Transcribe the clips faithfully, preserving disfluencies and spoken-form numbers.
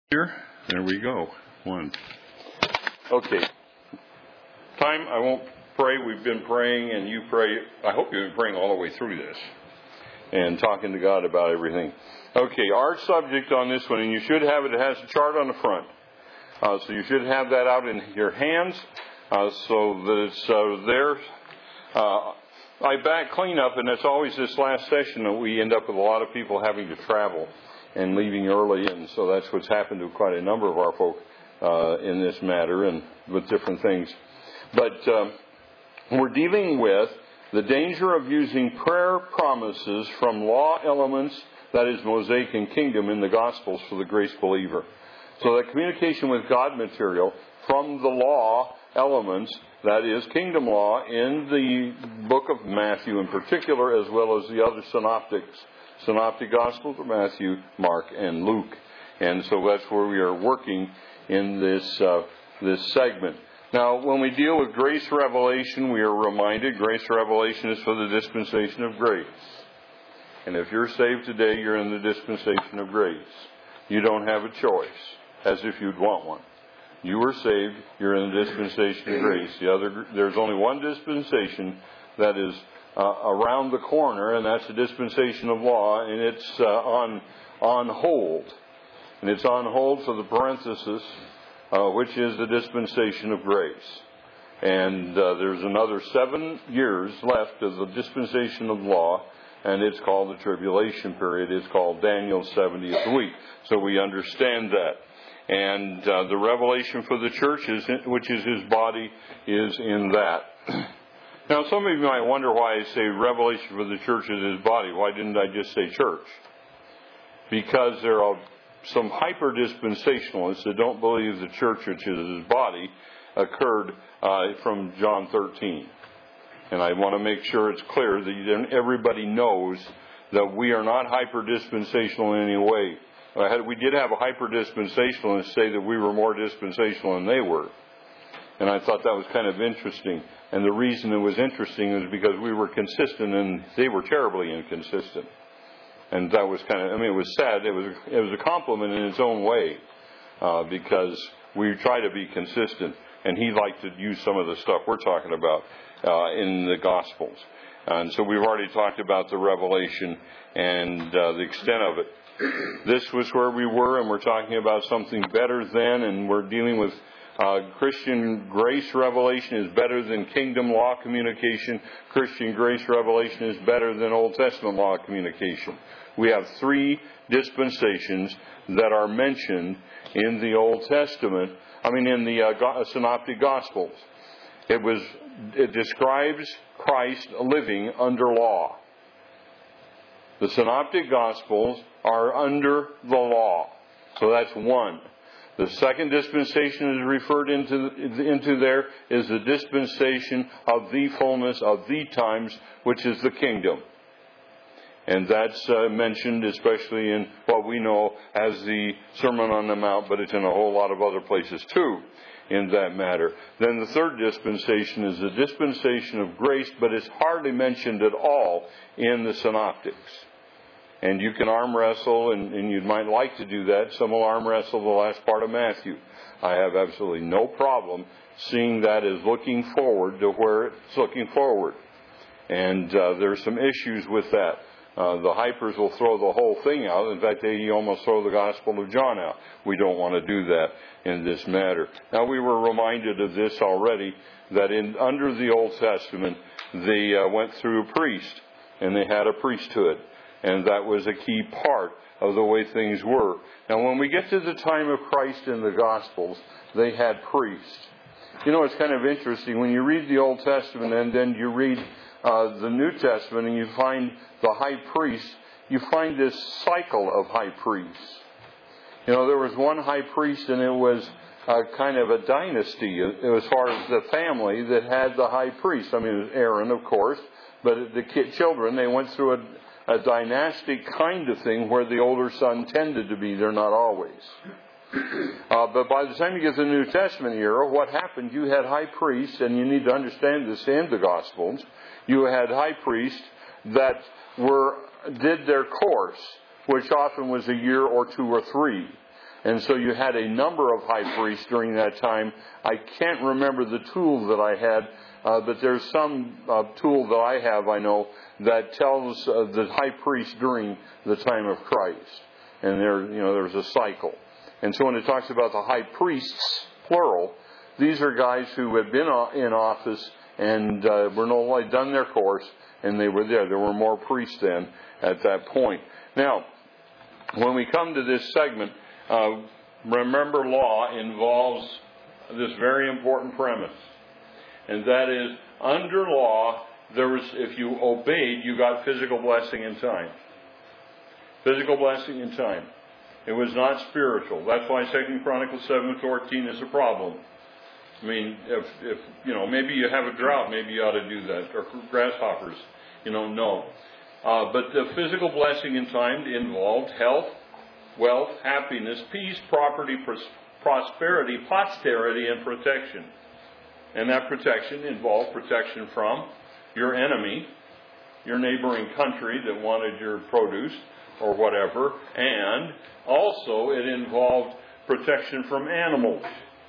Here, there we go. One. Okay. Time, I won't pray. We've been praying, and you pray. I hope you've been praying all the way through this and talking to God about everything. Okay, our subject on this one, and you should have it, it has a chart on the front. Uh, so you should have that out in your hands uh, so that it's uh, there. Uh, I back cleanup, and it's always this last session that we end up with a lot of people having to travel and leaving early, and so that's what's happened to quite a number of our folk uh, in this matter and with different things. But um, we're dealing with the danger of using prayer promises from law elements, that is Mosaic and Kingdom, in the Gospels for the grace believer. So that communication with God material from the law elements, that is Kingdom law, in the book of Matthew in particular, as well as the other synoptics. Synoptic Gospels of Matthew, Mark, and Luke. And so that's where we are working in this uh, this segment. Now, when we deal with grace revelation, we are reminded grace revelation is for the dispensation of grace. And if you're saved today, you're in the dispensation of grace. You don't have a choice, as if you'd want one. You were saved, you're in the dispensation of grace. The other, there's only one dispensation that is Uh, around the corner, and that's the dispensation of law, and it's uh, on on hold. And it's on hold for the parenthesis, uh, which is the dispensation of grace. And uh, there's another seven years left of the dispensation of law, and it's called the tribulation period. It's called Daniel's seventieth week. So we understand that. And uh, the revelation for the church, is, which is his body, is in that. Now, some of you might wonder why I say revelation for the church is his body. Why didn't I just say church? Because there are some hyper-dispensationalists that don't believe the church, which is his body, occurred uh, from John thirteen. And I want to make sure it's clear that everybody knows that we are not hyper-dispensational in any way. I had, we did have a hyper-dispensationalist say that we were more dispensational than they were. And I thought that was kind of interesting. And the reason it was interesting is because we were consistent and they were terribly inconsistent. And that was kind of, I mean, it was sad. It was it was a compliment in its own way uh, because we try to be consistent. And he liked to use some of the stuff we're talking about uh, in the Gospels. And so we've already talked about the revelation and uh, the extent of it. This was where we were, and we're talking about something better than, and we're dealing with Uh, Christian grace revelation is better than kingdom law communication. Christian grace revelation is better than Old Testament law communication. We have three dispensations that are mentioned in the Old Testament. I mean, in the uh, Synoptic Gospels. It was it describes Christ living under law. The Synoptic Gospels are under the law. So that's one. The second dispensation is referred into into there is the dispensation of the fullness of the times, which is the kingdom. And that's uh, mentioned especially in what we know as the Sermon on the Mount, but it's in a whole lot of other places too in that matter. Then the third dispensation is the dispensation of grace, but it's hardly mentioned at all in the Synoptics. And you can arm wrestle, and, and you might like to do that. Some will arm wrestle the last part of Matthew. I have absolutely no problem seeing that as looking forward to where it's looking forward. And uh, there's some issues with that. Uh, the hypers will throw the whole thing out. In fact, they almost throw the Gospel of John out. We don't want to do that in this matter. Now, we were reminded of this already, that in under the Old Testament, they uh, went through a priest, and they had a priesthood. And that was a key part of the way things were. Now, when we get to the time of Christ in the Gospels, they had priests. You know, it's kind of interesting. When you read the Old Testament and then you read uh, the New Testament and you find the high priest, you find this cycle of high priests. You know, there was one high priest, and it was uh, kind of a dynasty as far as the family that had the high priest. I mean, it was Aaron, of course, but the kid, children, they went through a A dynastic kind of thing where the older son tended to be there, not always. Uh, but by the time you get to the New Testament era, what happened? You had high priests, and you need to understand this in the Gospels. You had high priests that were did their course, which often was a year or two or three. And so you had a number of high priests during that time. I can't remember the tool that I had, uh, but there's some uh, tool that I have, I know, that tells uh, the high priest during the time of Christ. And there, you know, there's a cycle. And so when it talks about the high priests, plural, these are guys who had been in office and uh, were no longer done their course, and they were there. There were more priests then at that point. Now, when we come to this segment, uh, remember, law involves this very important premise, and that is, under law, there was, if you obeyed, you got physical blessing in time. Physical blessing in time. It was not spiritual. That's why Second Chronicles seven fourteen is a problem. I mean, if, if, you know, maybe you have a drought, maybe you ought to do that. Or grasshoppers, you know, no. Uh, but the physical blessing in time involved health, wealth, happiness, peace, property, pros- prosperity, posterity, and protection. And that protection involved protection from your enemy, your neighboring country that wanted your produce or whatever, and also it involved protection from animals.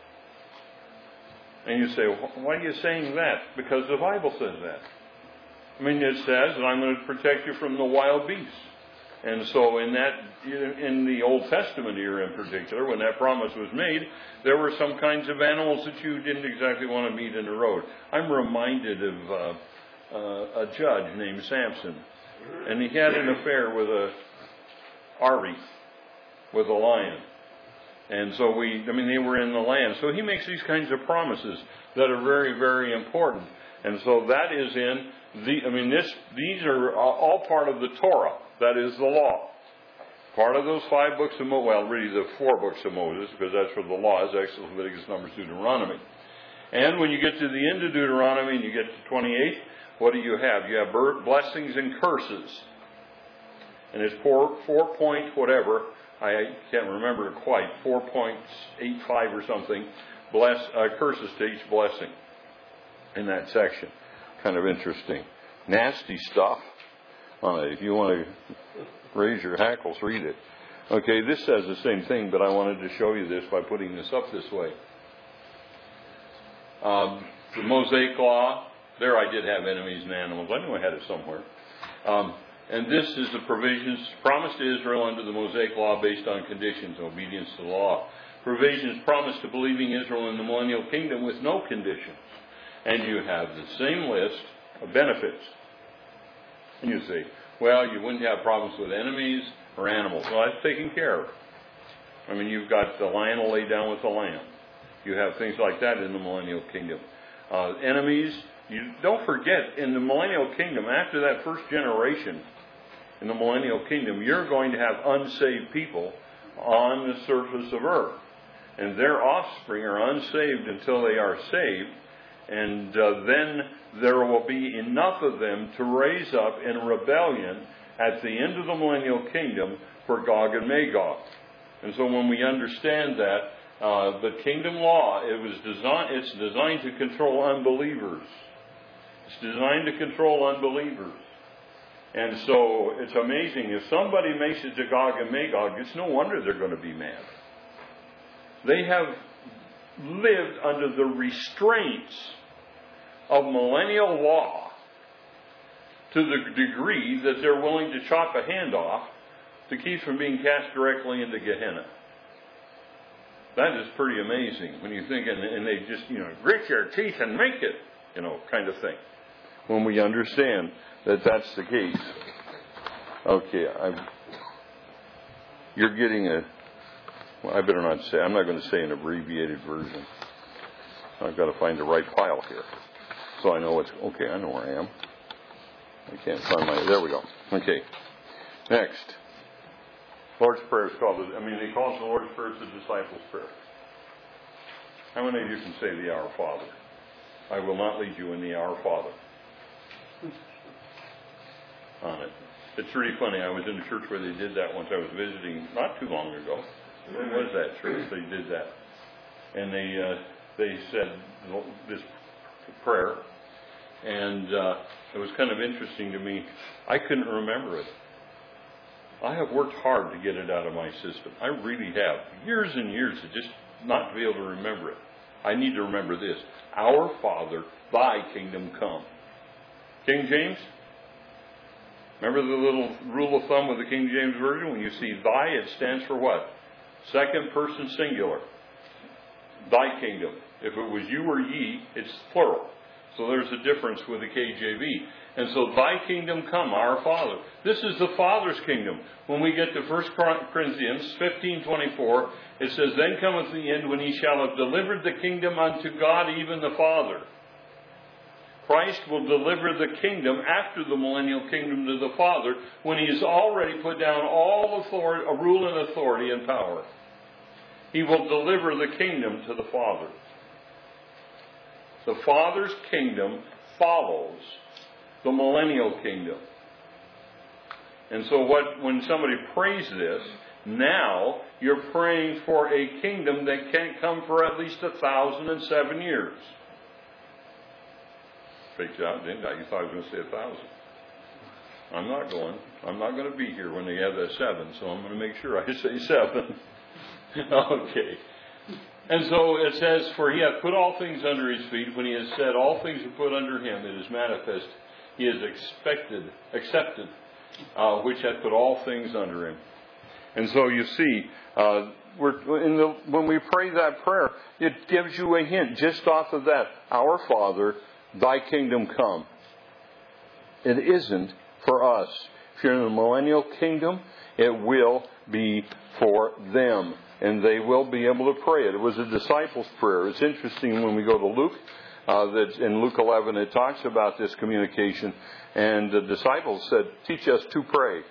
And you say, why are you saying that? Because the Bible says that. I mean, it says that I'm going to protect you from the wild beasts. And so in that, in the Old Testament era in particular, when that promise was made, there were some kinds of animals that you didn't exactly want to meet in the road. I'm reminded of uh, uh, a judge named Samson. And he had an affair with a Ari, with a lion. And so we, I mean, they were in the land. So he makes these kinds of promises that are very, very important. And so that is in the, I mean, this, these are all part of the Torah. That is the law. Part of those five books of Moses, well, really the four books of Moses, because that's where the law is, Exodus, Leviticus, Numbers, Deuteronomy. And when you get to the end of Deuteronomy and you get to twenty-eight, what do you have? You have blessings and curses. And it's four, four point whatever, I can't remember it quite, four point eight five or something, bless, uh, curses to each blessing in that section. Kind of interesting. Nasty stuff on it. If you want to raise your hackles, read it. Okay, this says the same thing, but I wanted to show you this by putting this up this way. Um, the Mosaic Law, there I did have enemies and animals. I knew I had it somewhere. Um, And this is the provisions promised to Israel under the Mosaic Law based on conditions, obedience to the law. Provisions promised to believing Israel in the millennial kingdom with no conditions. And you have the same list of benefits. And you say, well, you wouldn't have problems with enemies or animals. Well, that's taken care of. I mean, you've got the lion will lay down with the lamb. You have things like that in the millennial kingdom. Uh, enemies, you don't forget, in the millennial kingdom, after that first generation, in the millennial kingdom, you're going to have unsaved people on the surface of earth. And their offspring are unsaved until they are saved. And uh, then there will be enough of them to raise up in rebellion at the end of the millennial kingdom for Gog and Magog. And so when we understand that, uh, the kingdom law, it was designed, it's designed to control unbelievers. It's designed to control unbelievers. And so it's amazing. If somebody makes it to Gog and Magog, it's no wonder they're going to be mad. They have lived under the restraints of millennial law to the degree that they're willing to chop a hand off to keep from being cast directly into Gehenna. That is pretty amazing when you think, and, and they just, you know, grit your teeth and make it, you know, kind of thing. When we understand that that's the case. Okay, I'm, you're getting a, well, I better not say, I'm not going to say an abbreviated version. I've got to find the right file here. So I know what's, okay, I know where I am. I can't find my, there we go. Okay, next. Lord's Prayer is called, I mean, they call it the Lord's Prayer, it's the disciples' prayer. How many of you can say the Our Father? I will not lead you in the Our Father. On it. It's really funny. I was in a church where they did that once. I was visiting not too long ago. Where was that church? They did that, and they uh, they said this prayer, and uh, it was kind of interesting to me. I couldn't remember it. I have worked hard to get it out of my system. I really have. Years and years to just not to be able to remember it. I need to remember this. Our Father, thy kingdom come. King James? Remember the little rule of thumb with the King James Version? When you see thy, it stands for what? Second person singular. Thy kingdom. If it was you or ye, it's plural. So there's a difference with the K J V. And so, thy kingdom come, our Father. This is the Father's kingdom. When we get to First Corinthians fifteen twenty-four, it says, then cometh the end when he shall have delivered the kingdom unto God, even the Father. Christ will deliver the kingdom after the millennial kingdom to the Father when he has already put down all authority, a rule and authority and power. He will deliver the kingdom to the Father. The Father's kingdom follows the millennial kingdom. And so what, when somebody prays this, now you're praying for a kingdom that can't come for at least a thousand and seven years. Faked out, didn't I? You thought I was going to say a thousand. I'm not going. I'm not going to be here when they have that seven, so I'm going to make sure I say seven. Okay. And so it says, for he hath put all things under his feet. When he has said all things are put under him, it is manifest. He is expected, accepted, uh, which hath put all things under him. And so you see, uh, we're in the, when we pray that prayer, it gives you a hint just off of that. Our Father, thy kingdom come. It isn't for us. If you're in the millennial kingdom, it will be for them. And they will be able to pray it. It was a disciples' prayer. It's interesting when we go to Luke, uh, that in Luke eleven it talks about this communication. And the disciples said, teach us to pray.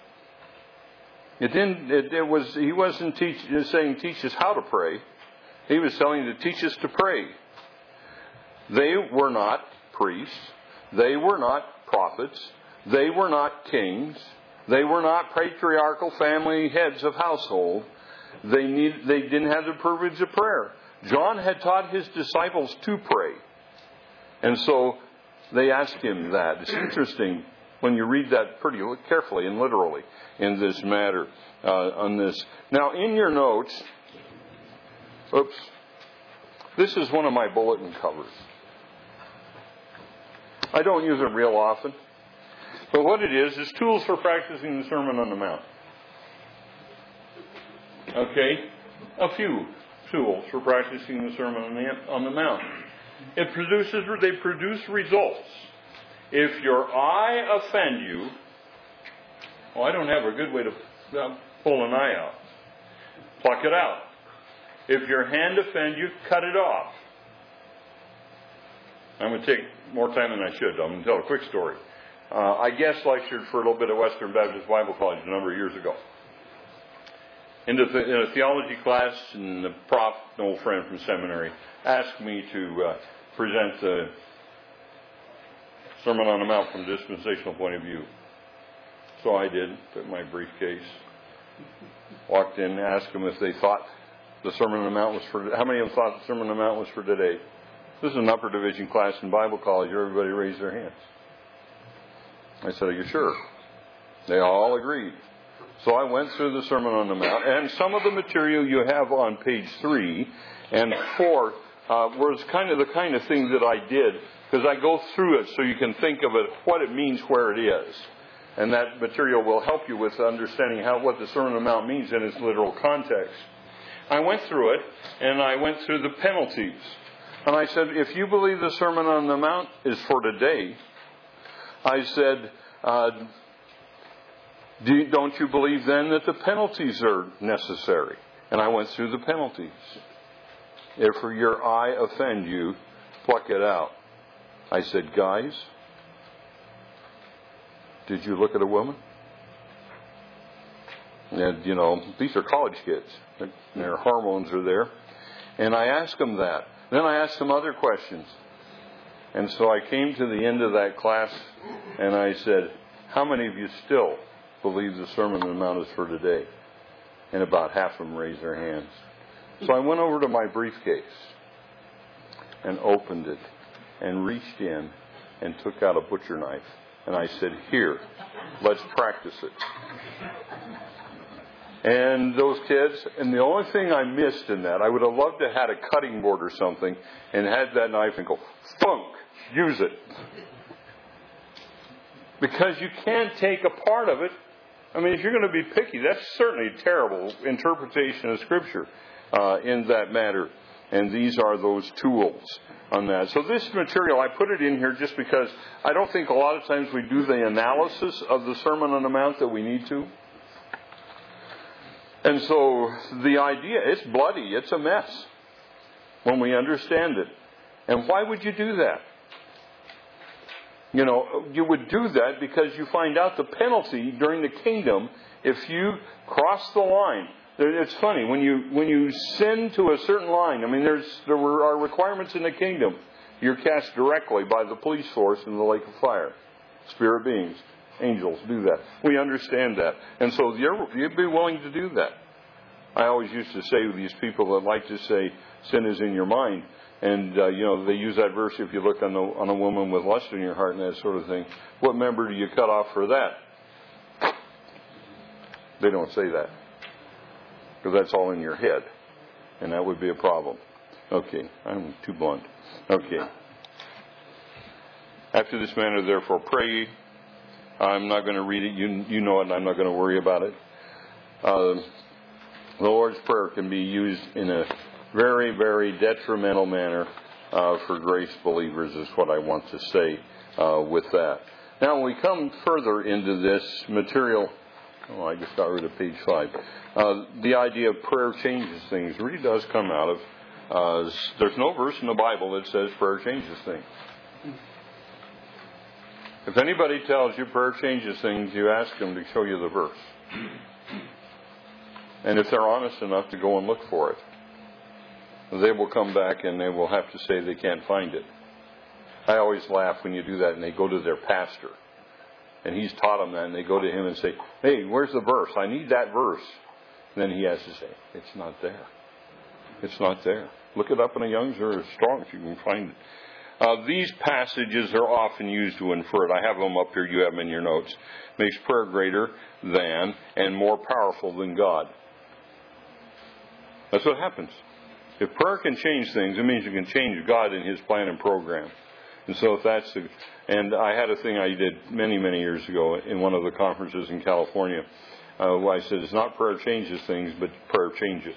It didn't. It, it was. He wasn't teach, saying teach us how to pray. He was telling you to teach us to pray. They were not priests. They were not prophets. They were not kings. They were not patriarchal family heads of household. They need. They didn't have the privilege of prayer. John had taught his disciples to pray, and so they asked him that. It's interesting when you read that pretty carefully and literally in this matter uh, on this. Now, in your notes, oops, this is one of my bulletin covers. I don't use it real often, but what it is is tools for practicing the Sermon on the Mount. Okay, a few tools for practicing the Sermon on the, on the Mount. It produces, they produce results. If your eye offend you, well, I don't have a good way to uh, pull an eye out. Pluck it out. If your hand offend you, cut it off. I'm going to take more time than I should. I'm going to tell a quick story. Uh, I guest lectured for a little bit at Western Baptist Bible College a number of years ago. In, the, in a theology class, and the prof, an old friend from seminary, asked me to uh, present the Sermon on the Mount from a dispensational point of view. So I did. Took my briefcase, walked in, asked them if they thought the Sermon on the Mount was for. How many of them thought the Sermon on the Mount was for today? This is an upper division class in Bible college. Everybody raised their hands. I said, "Are you sure?" They all agreed. So I went through the Sermon on the Mount, and some of the material you have on page three and four uh, was kind of the kind of thing that I did, because I go through it so you can think of it, what it means, where it is. And that material will help you with understanding how what the Sermon on the Mount means in its literal context. I went through it, and I went through the penalties. And I said, if you believe the Sermon on the Mount is for today, I said, uh, Do you, don't you believe then that the penalties are necessary? And I went through the penalties. If your eye offend you, pluck it out. I said, guys, did you look at a woman? And, you know, these are college kids. Their hormones are there. And I asked them that. Then I asked them other questions. And so I came to the end of that class, and I said, how many of you still believe the Sermon on the Mount is for today? And about half of them raised their hands. So I went over to my briefcase and opened it and reached in and took out a butcher knife. And I said, here, let's practice it. And those kids, and the only thing I missed in that, I would have loved to have had a cutting board or something and had that knife and go, thunk, use it. Because you can't take a part of it. I mean, if you're going to be picky, that's certainly a terrible interpretation of Scripture uh, in that matter. And these are those tools on that. So this material, I put it in here just because I don't think a lot of times we do the analysis of the Sermon on the Mount that we need to. And so the idea, it's bloody, it's a mess when we understand it. And why would you do that? You know, you would do that because you find out the penalty during the kingdom if you cross the line. It's funny, when you when you sin to a certain line, I mean, there's there are requirements in the kingdom. You're cast directly by the police force in the lake of fire. Spirit beings, angels do that. We understand that. And so you're, you'd be willing to do that. I always used to say to these people that like to say sin is in your mind. And, uh, you know, they use that verse, if you look on, the, on a woman with lust in your heart and that sort of thing. What member do you cut off for that? They don't say that. Because that's all in your head. And that would be a problem. Okay, I'm too blunt. Okay. After this manner, therefore, pray. I'm not going to read it. You, you know it, and I'm not going to worry about it. Uh, the Lord's Prayer can be used in a very, very detrimental manner uh, for grace believers, is what I want to say uh, with that. Now, when we come further into this material, oh, I just got rid of page five. Uh, the idea of prayer changes things really does come out of, uh, there's no verse in the Bible that says prayer changes things. If anybody tells you prayer changes things, you ask them to show you the verse. And if they're honest enough to go and look for it, they will come back and they will have to say they can't find it. I always laugh when you do that and they go to their pastor. And he's taught them that, and they go to him and say, hey, where's the verse? I need that verse. And then he has to say, it's not there. It's not there. Look it up in a Young's or a Strong's, you can find it. Uh, these passages are often used to infer it. I have them up here, you have them in your notes. Makes prayer greater than and more powerful than God. That's what happens. If prayer can change things, it means you can change God and His plan and program. And so if that's the, and I had a thing I did many, many years ago in one of the conferences in California, uh, where I said it's not prayer changes things, but prayer changes.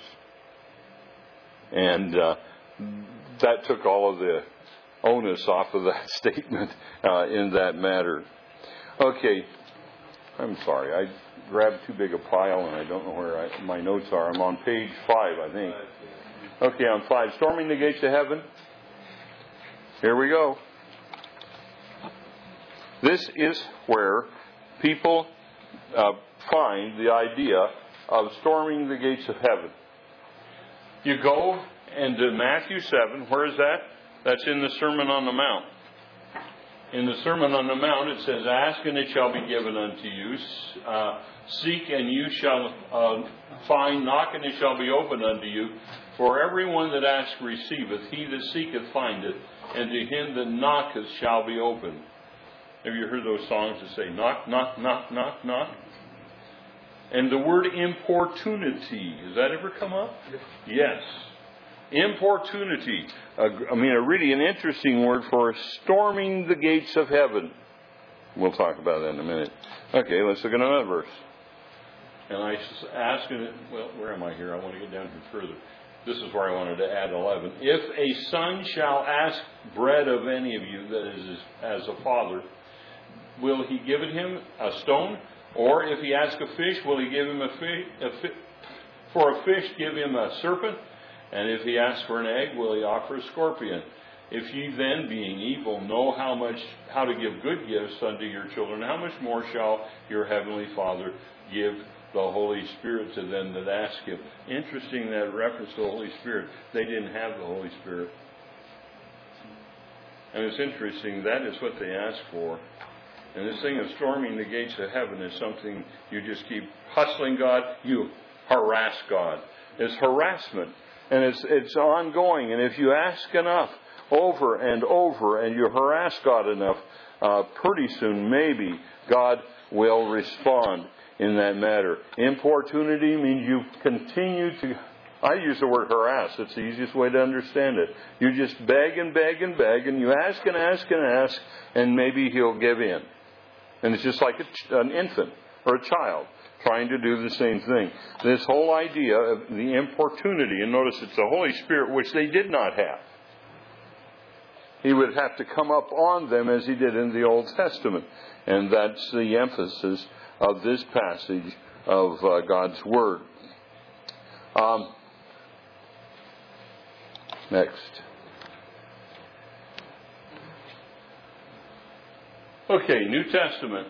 And uh, that took all of the onus off of that statement uh, in that matter. Okay, I'm sorry. I grabbed too big a pile and I don't know where I, my notes are. I'm on page five, I think. Okay, on five. Storming the gates of heaven. Here we go. This is where people uh, find the idea of storming the gates of heaven. You go into Matthew seven. Where is that? That's in the Sermon on the Mount. In the Sermon on the Mount, it says, ask and it shall be given unto you. Uh, seek and you shall uh, find. Knock and it shall be opened unto you. For everyone that asketh receiveth. He that seeketh findeth. And to him that knocketh shall be opened. Have you heard those songs that say, knock, knock, knock, knock, knock? And the word importunity, has that ever come up? Yes. Importunity. Uh, I mean, a really an interesting word for storming the gates of heaven. We'll talk about that in a minute. Okay, let's look at another verse. And I ask, well, where am I here? I want to get down here further. This is where I wanted to add eleven. If a son shall ask bread of any of you, that is as a father, will he give it him a stone? Or if he ask a fish, will he give him a fish? A fi- for a fish, give him a serpent? And if he asks for an egg, will he offer a scorpion? If ye then, being evil, know how much how to give good gifts unto your children, how much more shall your heavenly Father give the Holy Spirit to them that ask Him? Interesting that reference to the Holy Spirit. They didn't have the Holy Spirit. And it's interesting, that is what they asked for. And this thing of storming the gates of heaven is something you just keep hustling God, you harass God. It's harassment. And it's it's ongoing. And if you ask enough, over and over, and you harass God enough, uh, pretty soon maybe God will respond in that matter. Importunity means you continue to, I use the word harass. It's the easiest way to understand it. You just beg and beg and beg, and you ask and ask and ask, and maybe he'll give in. And it's just like a, an infant or a child trying to do the same thing. This whole idea of the importunity, and notice it's the Holy Spirit, which they did not have. He would have to come up on them as he did in the Old Testament. And that's the emphasis of this passage of uh, God's Word. Um, next. Okay, New Testament.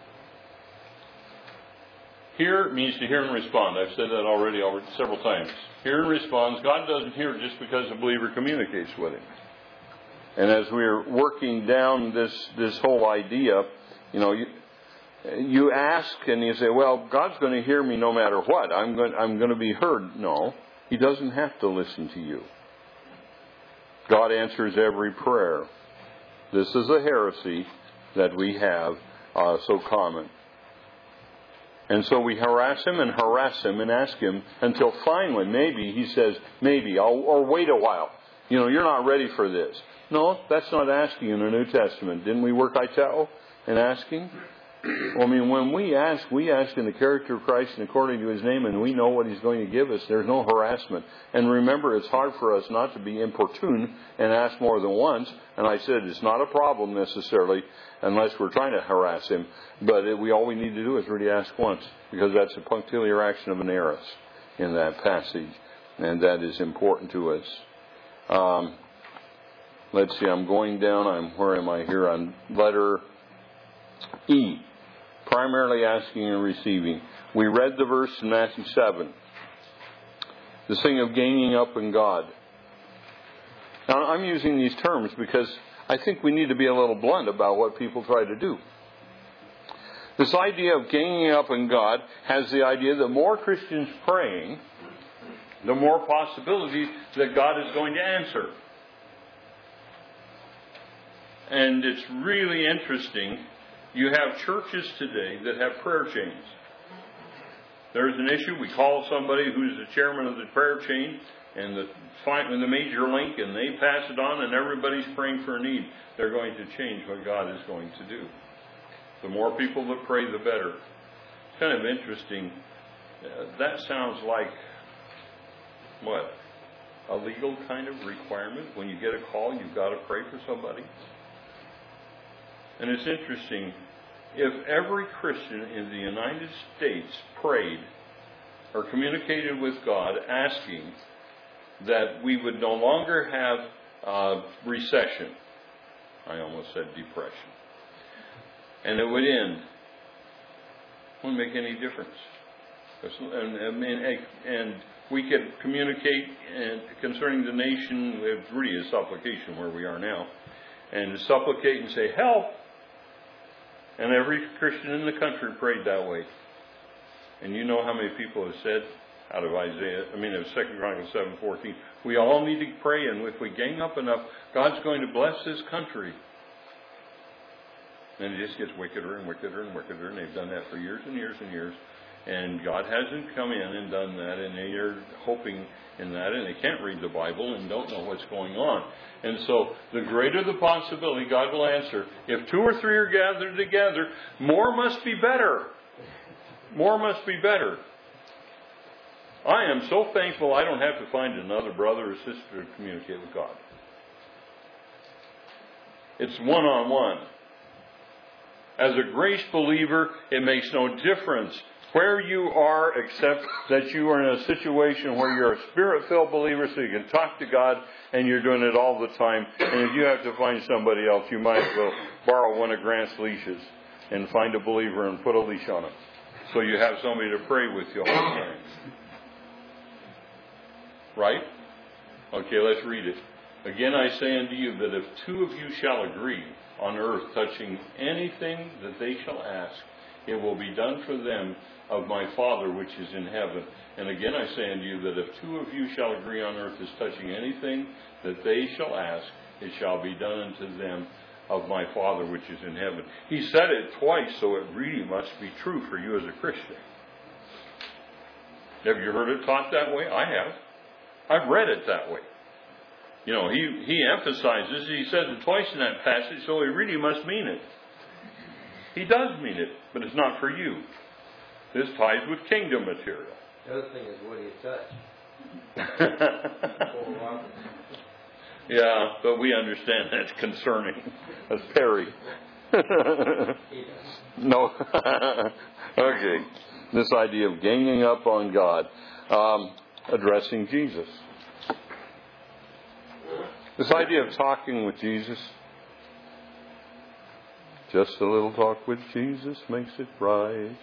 Hear means to hear and respond. I've said that already over several times. Hear and responds. God doesn't hear just because the believer communicates with Him. And as we're working down this this whole idea, you know, you, you ask and you say, "Well, God's going to hear me no matter what. I'm going I'm going to be heard." No, He doesn't have to listen to you. God answers every prayer. This is a heresy that we have uh, so common. And so we harass Him and harass Him and ask Him until finally, maybe He says, maybe, I'll, or wait a while. You know, you're not ready for this. No, that's not asking in the New Testament. Didn't we work itao in asking? Well, I mean, when we ask, we ask in the character of Christ and according to His name, and we know what He's going to give us. There's no harassment. And remember, it's hard for us not to be importune and ask more than once. And I said it's not a problem necessarily unless we're trying to harass Him. But it, we all we need to do is really ask once, because that's a punctiliar action of an heiress in that passage. And that is important to us. Um, let's see, I'm going down. I'm where am I here? On letter E. Primarily asking and receiving. We read the verse in Matthew seven. This thing of gaining up in God. Now, I'm using these terms because I think we need to be a little blunt about what people try to do. This idea of gaining up in God has the idea that more Christians praying, the more possibility that God is going to answer. And it's really interesting. You have churches today that have prayer chains. There's an issue. We call somebody who's the chairman of the prayer chain and the, the major link, and they pass it on, and everybody's praying for a need. They're going to change what God is going to do. The more people that pray, the better. It's kind of interesting. Uh, that sounds like, what? A legal kind of requirement? When you get a call, you've got to pray for somebody? And it's interesting, if every Christian in the United States prayed or communicated with God asking that we would no longer have uh, recession, I almost said depression, and it would end, it wouldn't make any difference. And, and, and we could communicate and concerning the nation, it's really a supplication where we are now, and to supplicate and say, help! And every Christian in the country prayed that way. And you know how many people have said out of Isaiah, I mean, of Second Chronicles seven fourteen, we all need to pray, and if we gang up enough, God's going to bless this country. And it just gets wickeder and wickeder and wickeder, and they've done that for years and years and years. And God hasn't come in and done that, and they are hoping in that, and they can't read the Bible and don't know what's going on. And so, the greater the possibility, God will answer. If two or three are gathered together, more must be better. More must be better. I am so thankful I don't have to find another brother or sister to communicate with God. It's one-on-one. As a grace believer, it makes no difference where you are, except that you are in a situation where you're a Spirit-filled believer, so you can talk to God, and you're doing it all the time. And if you have to find somebody else, you might as well borrow one of Grant's leashes and find a believer and put a leash on it, so you have somebody to pray with you all the time. Right? Okay, let's read it. Again, I say unto you that if two of you shall agree on earth touching anything that they shall ask, it will be done for them of my Father which is in heaven. And again I say unto you that if two of you shall agree on earth as touching anything that they shall ask, it shall be done unto them of my Father which is in heaven. He said it twice, so it really must be true for you as a Christian. Have you heard it taught that way? I have. I've read it that way. You know, he, he emphasizes, he says it twice in that passage, so he really must mean it. He does mean it, but it's not for you. This ties with kingdom material. The other thing is what do you touch? Yeah, but we understand that's concerning. That's Perry. No. Okay. This idea of ganging up on God. Um, addressing Jesus. This idea of talking with Jesus. Just a little talk with Jesus makes it right.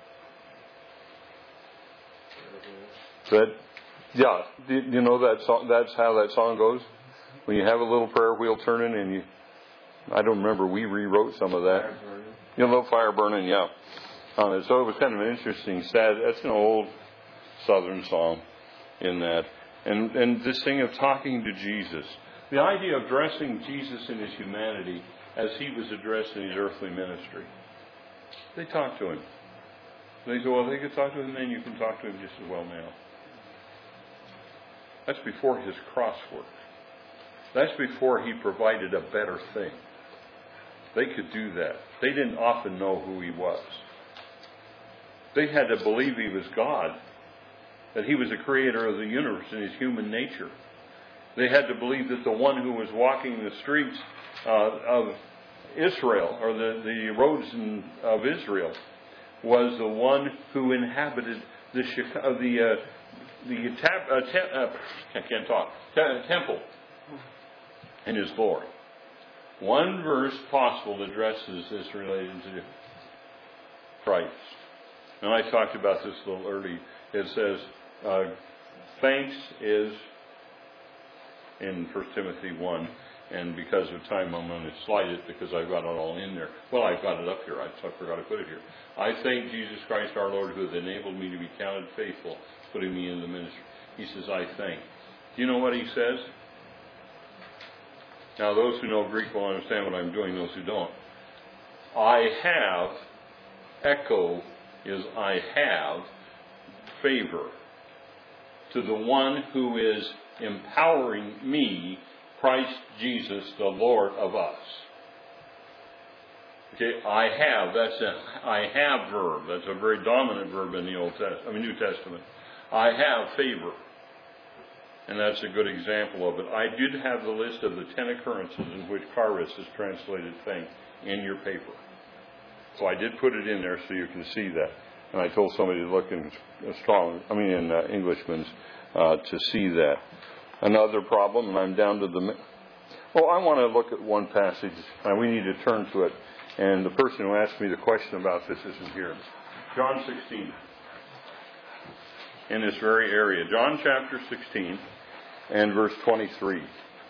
That, yeah, do you know that song? That's how that song goes. When you have a little prayer wheel turning, and you, I don't remember, we rewrote some of that. You know, fire burning, yeah. On it. So it was kind of an interesting, sad. That's an old Southern song in that, and and this thing of talking to Jesus, the idea of addressing Jesus in his humanity as he was addressed in his earthly ministry. They talked to him. They go, well, they could talk to him then, you can talk to him just as well now. That's before his cross work. That's before he provided a better thing. They could do that. They didn't often know who he was. They had to believe he was God, that he was the creator of the universe in his human nature. They had to believe that the one who was walking the streets uh, of Israel, or the, the roads in, of Israel, was the one who inhabited the uh, the uh, the tab, uh, te- uh, I can't talk te- temple in his glory. One verse possible addresses this related to Christ. And I talked about this a little early. It says, uh, thanks is in First Timothy one, and because of time I'm going to slide it because I've got it all in there. Well, I've got it up here. I forgot to put it here. I thank Jesus Christ our Lord who has enabled me to be counted faithful, putting me in the ministry. He says, I thank. Do you know what he says? Now, those who know Greek will understand what I'm doing, those who don't. I have, echo is I have favor to the one who is empowering me, Christ Jesus, the Lord of us. Okay, I have, that's a I have verb. That's a very dominant verb in the Old Testament, I mean New Testament. I have favor. And that's a good example of it. I did have the list of the ten occurrences in which charis is translated thank in your paper. So I did put it in there so you can see that. And I told somebody to look in strong, I mean in uh, Englishman's, uh, to see that. Another problem, and I'm down to the... Oh, I want to look at one passage, and we need to turn to it. And the person who asked me the question about this isn't here. John sixteen. In this very area. John chapter sixteen and verse twenty-three.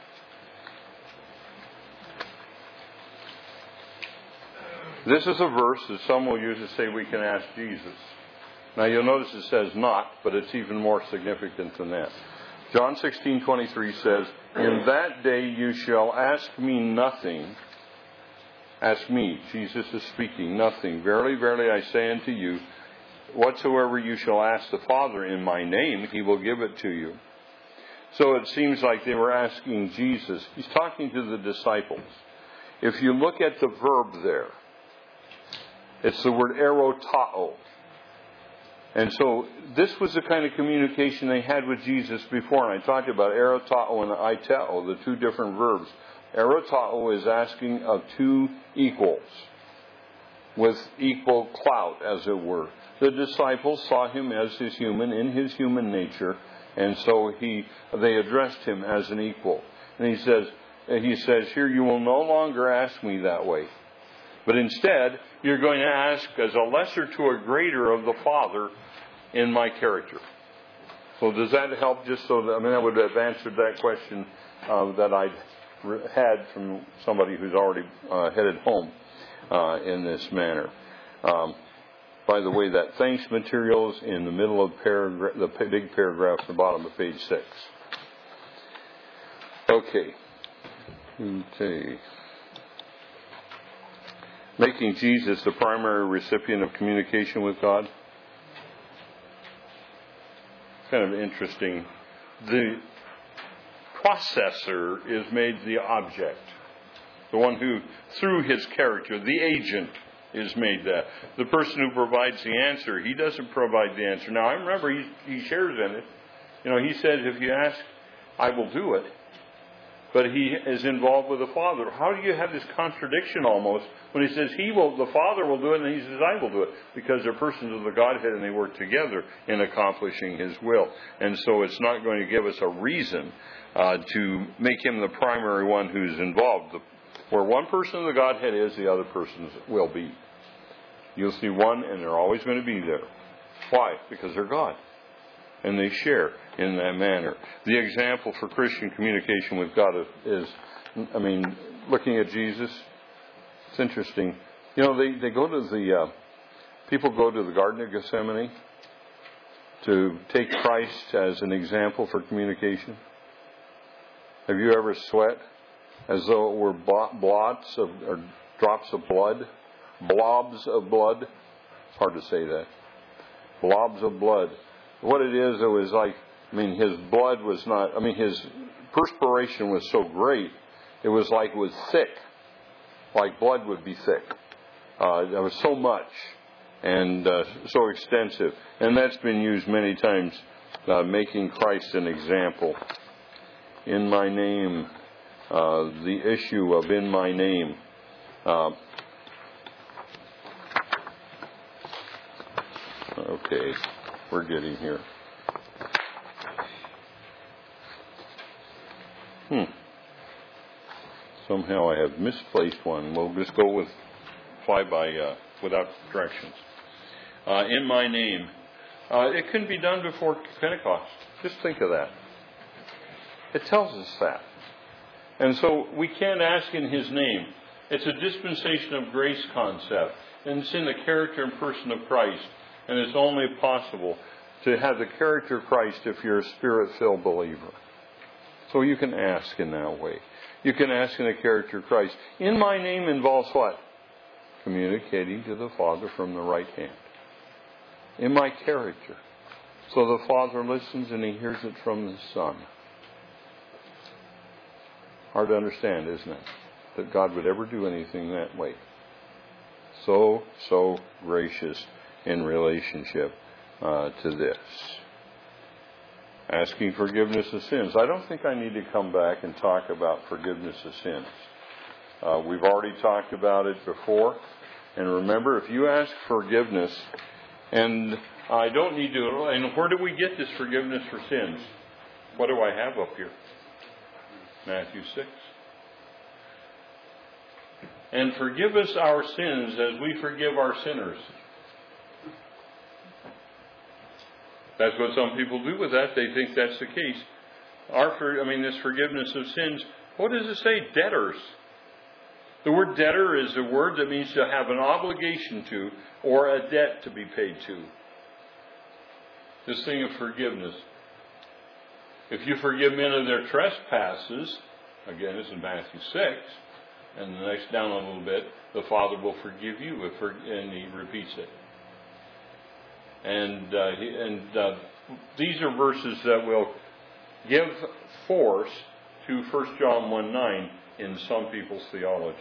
This is a verse that some will use to say we can ask Jesus. Now you'll notice it says not, but it's even more significant than that. John sixteen twenty-three says, in that day you shall ask me nothing. Ask me, Jesus is speaking, nothing. Verily, verily, I say unto you, whatsoever you shall ask the Father in my name, he will give it to you. So it seems like they were asking Jesus. He's talking to the disciples. If you look at the verb there, it's the word erotao. And so this was the kind of communication they had with Jesus before. And I talked about erotao and aiteo, the two different verbs. Erotao is asking of two equals with equal clout, as it were. The disciples saw him as his human, in his human nature, and so he they addressed him as an equal. And he says, he says, here you will no longer ask me that way, but instead you're going to ask as a lesser to a greater of the Father in my character. So does that help? Just so that, I mean, I would have answered that question uh, that I had from somebody who's already uh, headed home uh, in this manner. Um, By the way, that thanks material is in the middle of paragraph, the big paragraph at the bottom of page six. Okay. Okay. making Jesus the primary recipient of communication with God. Kind of interesting. The processor is made the object. The one who, through his character, the agent is made that. The person who provides the answer, he doesn't provide the answer. Now, I remember he, he shares in it. You know, he says, if you ask, I will do it. But he is involved with the Father. How do you have this contradiction almost when he says he will, the Father will do it, and he says I will do it? Because they're persons of the Godhead and they work together in accomplishing His will. And so it's not going to give us a reason uh, to make Him the primary one who's involved. The, where one person of the Godhead is, the other persons will be. You'll see one, and they're always going to be there. Why? Because they're God. And they share in that manner. The example for Christian communication with God is, I mean, looking at Jesus, it's interesting. You know, they, they go to the, uh, people go to the Garden of Gethsemane to take Christ as an example for communication. Have you ever sweat as though it were blots of, or drops of blood? Blobs of blood? It's hard to say that. Blobs of blood. What it is, it was like, I mean, his blood was not, I mean, his perspiration was so great, it was like it was thick, like blood would be thick. Uh, there was so much and uh, so extensive. And that's been used many times, uh, making Christ an example. In my name, uh, the issue of in my name. Uh, okay. We're getting here. Hmm. Somehow I have misplaced one. We'll just go with fly by uh, without directions. Uh, in my name. Uh, it couldn't be done before Pentecost. Just think of that. It tells us that. And so we can't ask in His name. It's a dispensation of grace concept. And it's in the character and person of Christ. And it's only possible to have the character of Christ if you're a Spirit-filled believer. So you can ask in that way. You can ask in the character of Christ. In my name involves what? Communicating to the Father from the right hand. In my character. So the Father listens and He hears it from the Son. Hard to understand, isn't it? That God would ever do anything that way. So, so gracious in relationship uh, to this. Asking forgiveness of sins. I don't think I need to come back and talk about forgiveness of sins. Uh, we've already talked about it before. And remember, if you ask forgiveness, and I don't need to, and where do we get this forgiveness for sins? What do I have up here? Matthew six. And forgive us our sins as we forgive our sinners. That's what some people do with that. They think that's the case. Our, for, I mean, this forgiveness of sins, what does it say? Debtors. The word debtor is a word that means to have an obligation to or a debt to be paid to. This thing of forgiveness. If you forgive men of their trespasses, again, it's in Matthew six, and the next down a little bit, the Father will forgive you, if, and He repeats it. And uh, and uh, these are verses that will give force to First John one nine in some people's theology.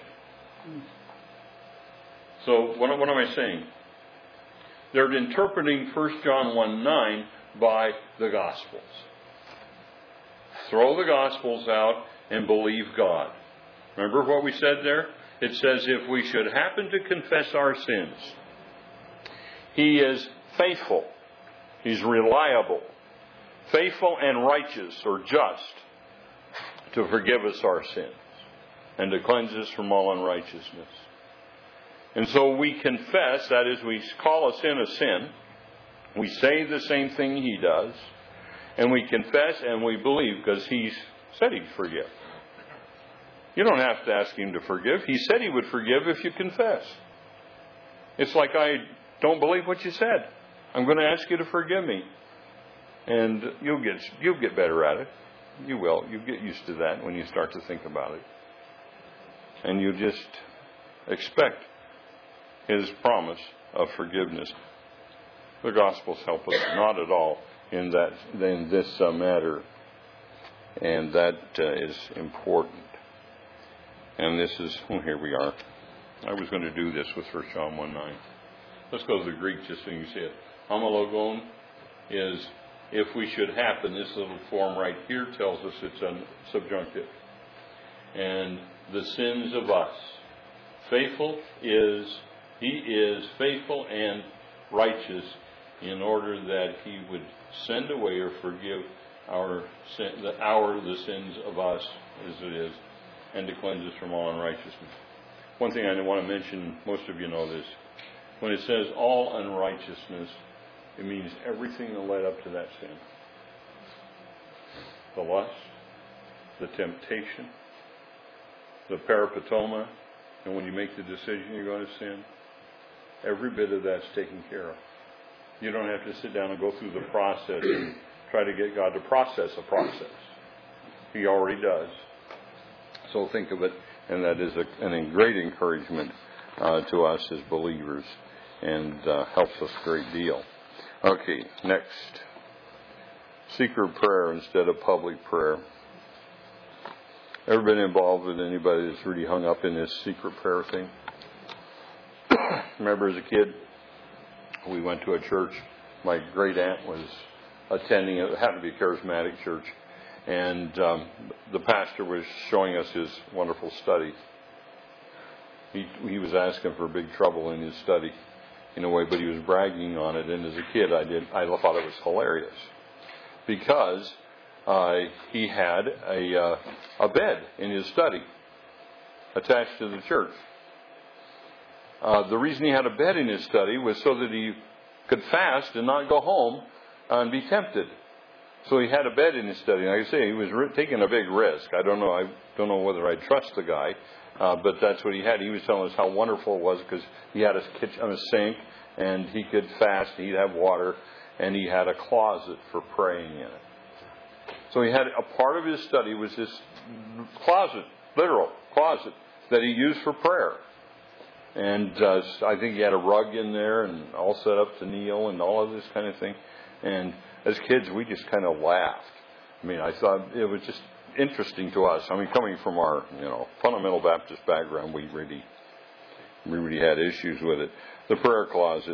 So what, what am I saying? They're interpreting First John one nine by the Gospels. Throw the Gospels out and believe God. Remember what we said there? It says if we should happen to confess our sins, He is faithful. He's reliable. Faithful and righteous or just to forgive us our sins and to cleanse us from all unrighteousness. And so we confess, that is, we call a sin a sin. We say the same thing He does. And we confess and we believe because He said He'd forgive. You don't have to ask Him to forgive. He said He would forgive if you confess. It's like, I don't believe what you said. I'm going to ask you to forgive me. And you'll get you'll get better at it. You will. You get used to that when you start to think about it. And you just expect His promise of forgiveness. The Gospels help us not at all in that in this uh, matter, and that uh, is important. And this is, well, here we are. I was going to do this with First John one nine. Let's go to the Greek just so you see it. Homologon is if we should happen. This little form right here tells us it's a subjunctive. And the sins of us. Faithful is, he is faithful and righteous in order that he would send away or forgive our sin, the, our the sins of us as it is, and to cleanse us from all unrighteousness. One thing I want to mention, most of you know this, when it says all unrighteousness, it means everything that led up to that sin. The lust, the temptation, the parapatoma, and when you make the decision you're going to sin, every bit of that's taken care of. You don't have to sit down and go through the process and try to get God to process a process. He already does. So think of it, and that is a, an, a great encouragement uh, to us as believers, and uh, helps us a great deal. Okay, next. Secret prayer instead of public prayer. Ever been involved with anybody that's really hung up in this secret prayer thing? Remember as a kid, we went to a church. My great aunt was attending. It happened to be a charismatic church. And um, the pastor was showing us his wonderful study. He, he was asking for big trouble in his study in a way, but he was bragging on it. And as a kid, I did. I thought it was hilarious because uh, he had a uh, a bed in his study attached to the church. Uh, the reason he had a bed in his study was so that he could fast and not go home and be tempted. So he had a bed in his study. Like I say, he was re- taking a big risk. I don't know. I don't know whether I trust the guy, uh, but that's what he had. He was telling us how wonderful it was because he had a kitchen, a sink, and he could fast. He'd have water, and he had a closet for praying in it. So he had a part of his study was this closet, literal closet, that he used for prayer. And uh, I think he had a rug in there and all set up to kneel and all of this kind of thing. And as kids, we just kind of laughed. I mean, I thought it was just interesting to us. I mean, coming from our, you know, fundamental Baptist background, we really, we really had issues with it. The prayer closet.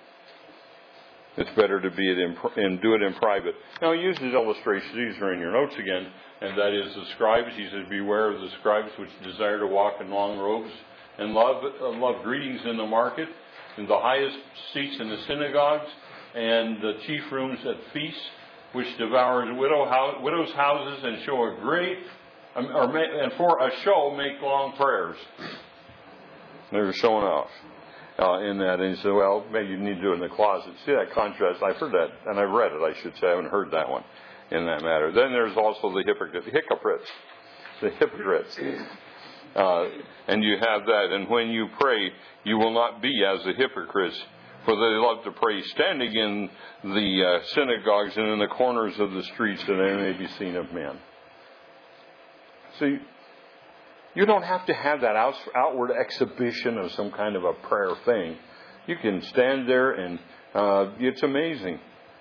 It's better to be it in and do it in private. Now, he uses illustrations. These are in your notes again, and that is the scribes. He says, "Beware of the scribes which desire to walk in long robes and love uh, love greetings in the market, and the highest seats in the synagogues, and the chief rooms at feasts, which devour widow house, widows' houses, and show a great, um, or may, and for a show make long prayers." They were showing off uh, in that, and he said, "Well, maybe you need to do it in the closet." See that contrast? I've heard that, and I've read it. I should say I haven't heard that one in that matter. Then there's also the hypocrite, hypocrites, the hypocrites. Uh, and you have that. And when you pray, you will not be as the hypocrites, for they love to pray standing in the uh, synagogues and in the corners of the streets, that they may be seen of men. See, you don't have to have that out, outward exhibition of some kind of a prayer thing. You can stand there, and uh, it's amazing.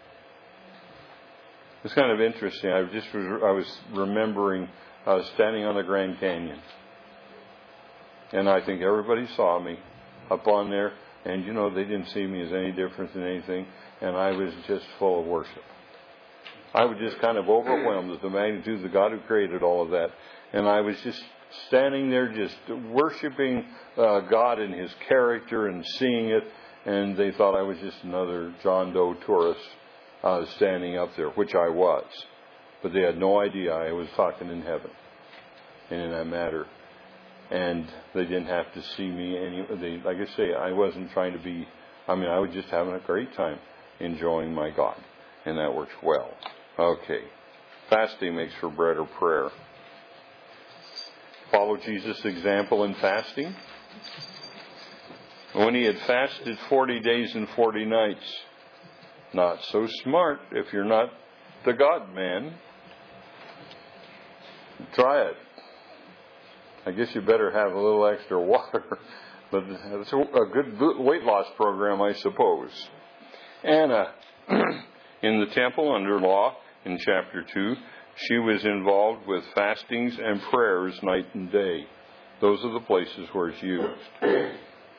It's kind of interesting. I just was, I was remembering I was standing on the Grand Canyon. And I think everybody saw me up on there. And, you know, they didn't see me as any different than anything. And I was just full of worship. I was just kind of overwhelmed with the magnitude of the God who created all of that. And I was just standing there just worshiping uh, God and His character and seeing it. And they thought I was just another John Doe tourist uh, standing up there, which I was. But they had no idea I was talking in heaven and in that matter. And they didn't have to see me. Any, they, like I say, I wasn't trying to be, I mean, I was just having a great time enjoying my God. And that works well. Okay. Fasting makes for better prayer. Follow Jesus' example in fasting. When he had fasted forty days and forty nights. Not so smart if you're not the God man. Try it. I guess you better have a little extra water But it's a, a good weight loss program, I suppose. Anna, in the temple under law, in chapter two, she was involved with fastings and prayers night and day. Those are the places where it's used.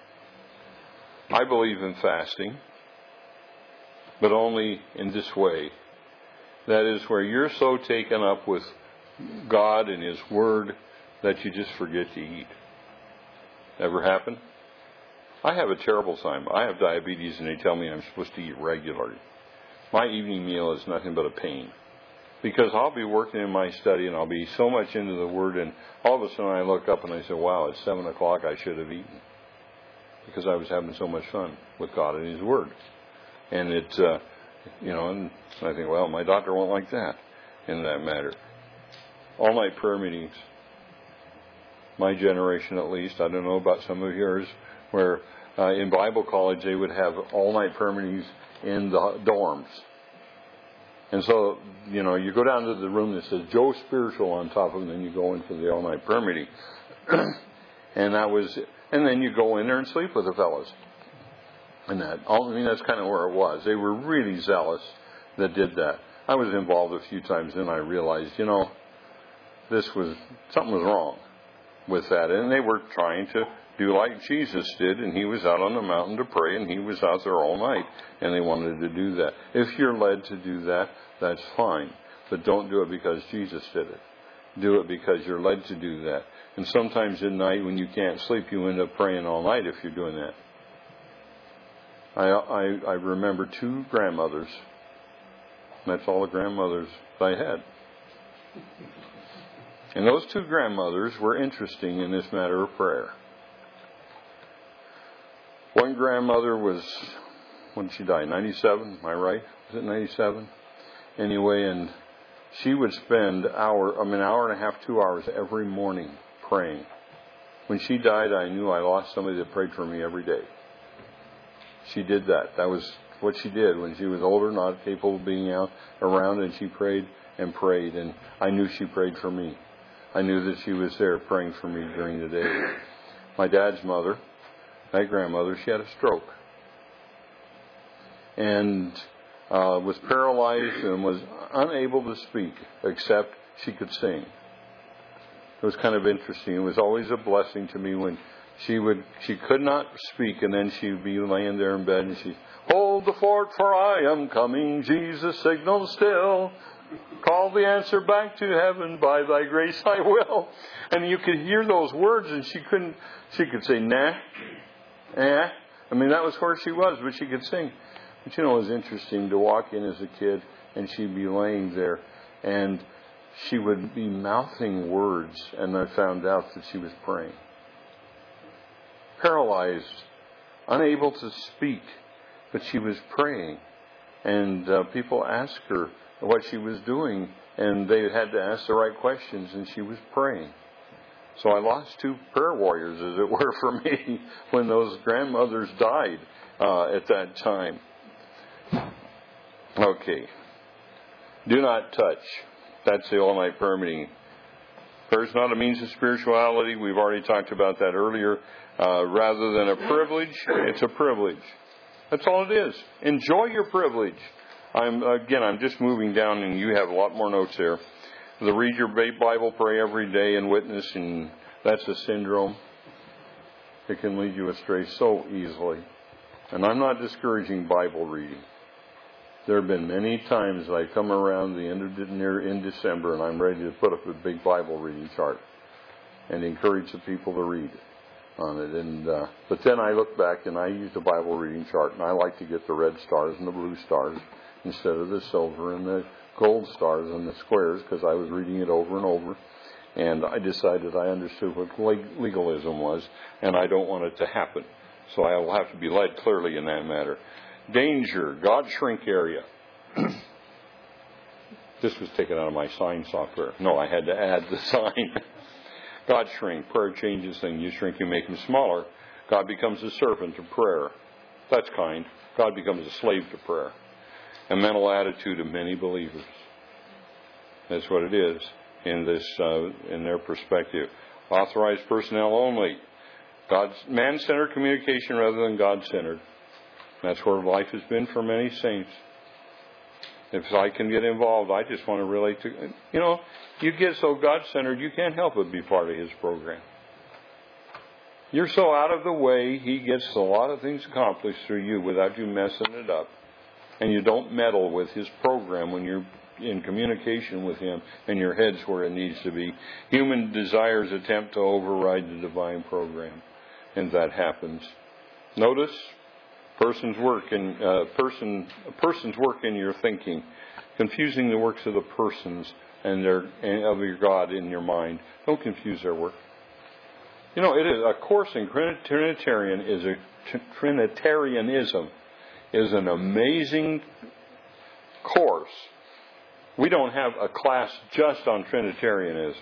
I believe in fasting, but only in this way. That is where you're so taken up with God and His Word that you just forget to eat. Ever happen? I have a terrible time. I have diabetes and they tell me I'm supposed to eat regularly. My evening meal is nothing but a pain. Because I'll be working in my study and I'll be so much into the Word, and all of a sudden I look up and I say, wow, it's seven o'clock, I should have eaten. Because I was having so much fun with God and His Word. And it, uh, you know, and I think, well, my doctor won't like that in that matter. All-night prayer meetings. My generation at least, I don't know about some of yours, where uh, in Bible college they would have all-night prayer meetings in the dorms. And so, you know, you go down to the room that says Joe Spiritual on top of it, and then you go in for the all-night prayer meeting. and that was, and then you go in there and sleep with the fellas. And that, I mean, that's kind of where it was. They were really zealous that did that. I was involved a few times, and I realized, you know, this was, something was wrong with that. And they were trying to do like Jesus did, and He was out on the mountain to pray, and He was out there all night, and they wanted to do that. If you're led to do that, that's fine. But don't do it because Jesus did it. Do it because you're led to do that. And sometimes at night when you can't sleep, you end up praying all night if you're doing that. I, I, I remember two grandmothers. That's all the grandmothers I had. And those two grandmothers were interesting in this matter of prayer. One grandmother was, when did she die? ninety-seven, am I right? Was it ninety-seven? Anyway, and she would spend hour, I mean, an hour and a half, two hours every morning praying. When she died, I knew I lost somebody that prayed for me every day. She did that. That was what she did when she was older, not capable of being out around, and she prayed and prayed, and I knew she prayed for me. I knew that she was there praying for me during the day. My dad's mother, my grandmother, she had a stroke. And uh, was paralyzed and was unable to speak, except she could sing. It was kind of interesting. It was always a blessing to me when she would, she could not speak, and then she would be laying there in bed, and she'd, hold the fort, for I am coming, Jesus signal still. Call the answer back to heaven, by thy grace I will. And you could hear those words, and she couldn't, she could say, nah, eh. I mean, that was where she was, but she could sing. But you know, it was interesting to walk in as a kid, and she'd be laying there, and she would be mouthing words, and I found out that she was praying. Paralyzed, unable to speak, but she was praying. And uh, people asked her what she was doing, and they had to ask the right questions, and she was praying. So I lost two prayer warriors, as it were, for me when those grandmothers died uh, at that time. Okay. Do not touch. That's the all-night prayer meeting. Prayer is not a means of spirituality. We've already talked about that earlier. Uh, rather than a privilege, it's a privilege. That's all it is. Enjoy your privilege. I'm again, I'm just moving down, and you have a lot more notes there. The read your Bible, pray every day, and witness, and that's a syndrome. It can lead you astray so easily. And I'm not discouraging Bible reading. There have been many times I come around the end of near in December, and I'm ready to put up a big Bible reading chart and encourage the people to read on it. And uh, but then I look back and I use the Bible reading chart, and I like to get the red stars and the blue stars instead of the silver and the gold stars and the squares, because I was reading it over and over, and I decided I understood what legalism was, and I don't want it to happen. So I will have to be led clearly in that matter. Danger, God shrink area. This was taken out of my sign software. No, I had to add the sign. God shrink. Prayer changes things. You shrink, you make him smaller. God becomes a servant to prayer. That's kind. God becomes a slave to prayer. A mental attitude of many believers. That's what it is in this, uh, in their perspective. Authorized personnel only. God's man-centered communication rather than God-centered. That's where life has been for many saints. If I can get involved, I just want to relate to... You know, you get so God-centered, you can't help but be part of His program. You're so out of the way, He gets a lot of things accomplished through you without you messing it up. And you don't meddle with His program when you're in communication with Him and your head's where it needs to be. Human desires attempt to override the divine program. And that happens. Notice... Person's work in uh, person, a person's work in your thinking, confusing the works of the persons and their and of your God in your mind. Don't confuse their work. You know, it is a course in Trinitarian is a Trinitarianism is an amazing course. We don't have a class just on Trinitarianism.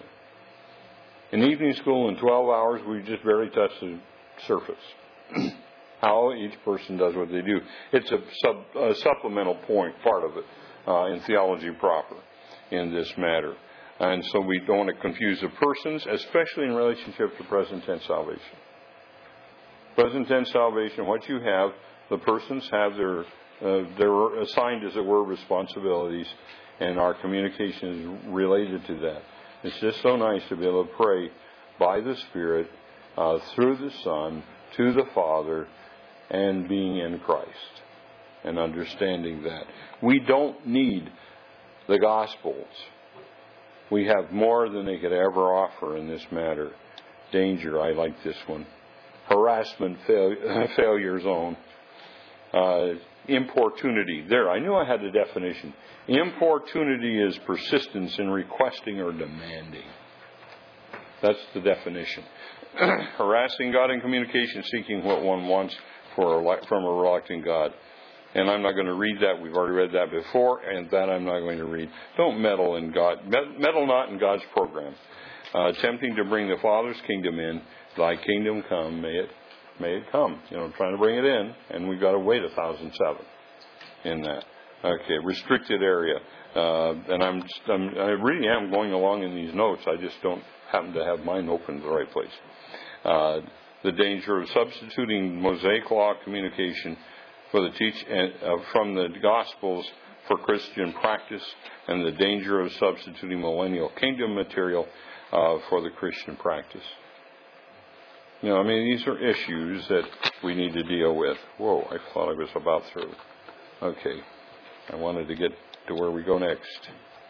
In evening school, in twelve hours, we just barely touch the surface. How each person does what they do. It's a, sub, a supplemental point, part of it, uh, in theology proper in this matter. And so we don't want to confuse the persons, especially in relationship to present tense salvation. Present tense salvation, what you have, the persons have their, uh, they're assigned, as it were, responsibilities, and our communication is related to that. It's just so nice to be able to pray by the Spirit, uh, through the Son, to the Father, and being in Christ and understanding that. We don't need the Gospels. We have more than they could ever offer in this matter. Danger, I like this one. Harassment, fail, failure zone. Uh, importunity. There, I knew I had the definition. Importunity is persistence in requesting or demanding. That's the definition. Harassing God in communication, seeking what one wants for from a reluctant God. And I'm not going to read that. We've already read that before, and that I'm not going to read. Don't meddle in God. Meddle not in God's program. Uh, attempting to bring the Father's kingdom in. Thy kingdom come, may it may it come. You know, trying to bring it in, and we've got to wait a thousand seven in that. Okay, restricted area. Uh, and I'm, I'm I really am going along in these notes. I just don't happen to have mine open in the right place. Uh, the danger of substituting Mosaic law communication for the teach uh, from the Gospels for Christian practice, and the danger of substituting millennial kingdom material uh, for the Christian practice. You know, I mean, these are issues that we need to deal with. Whoa, I thought I was about through. Okay, I wanted to get to where we go next.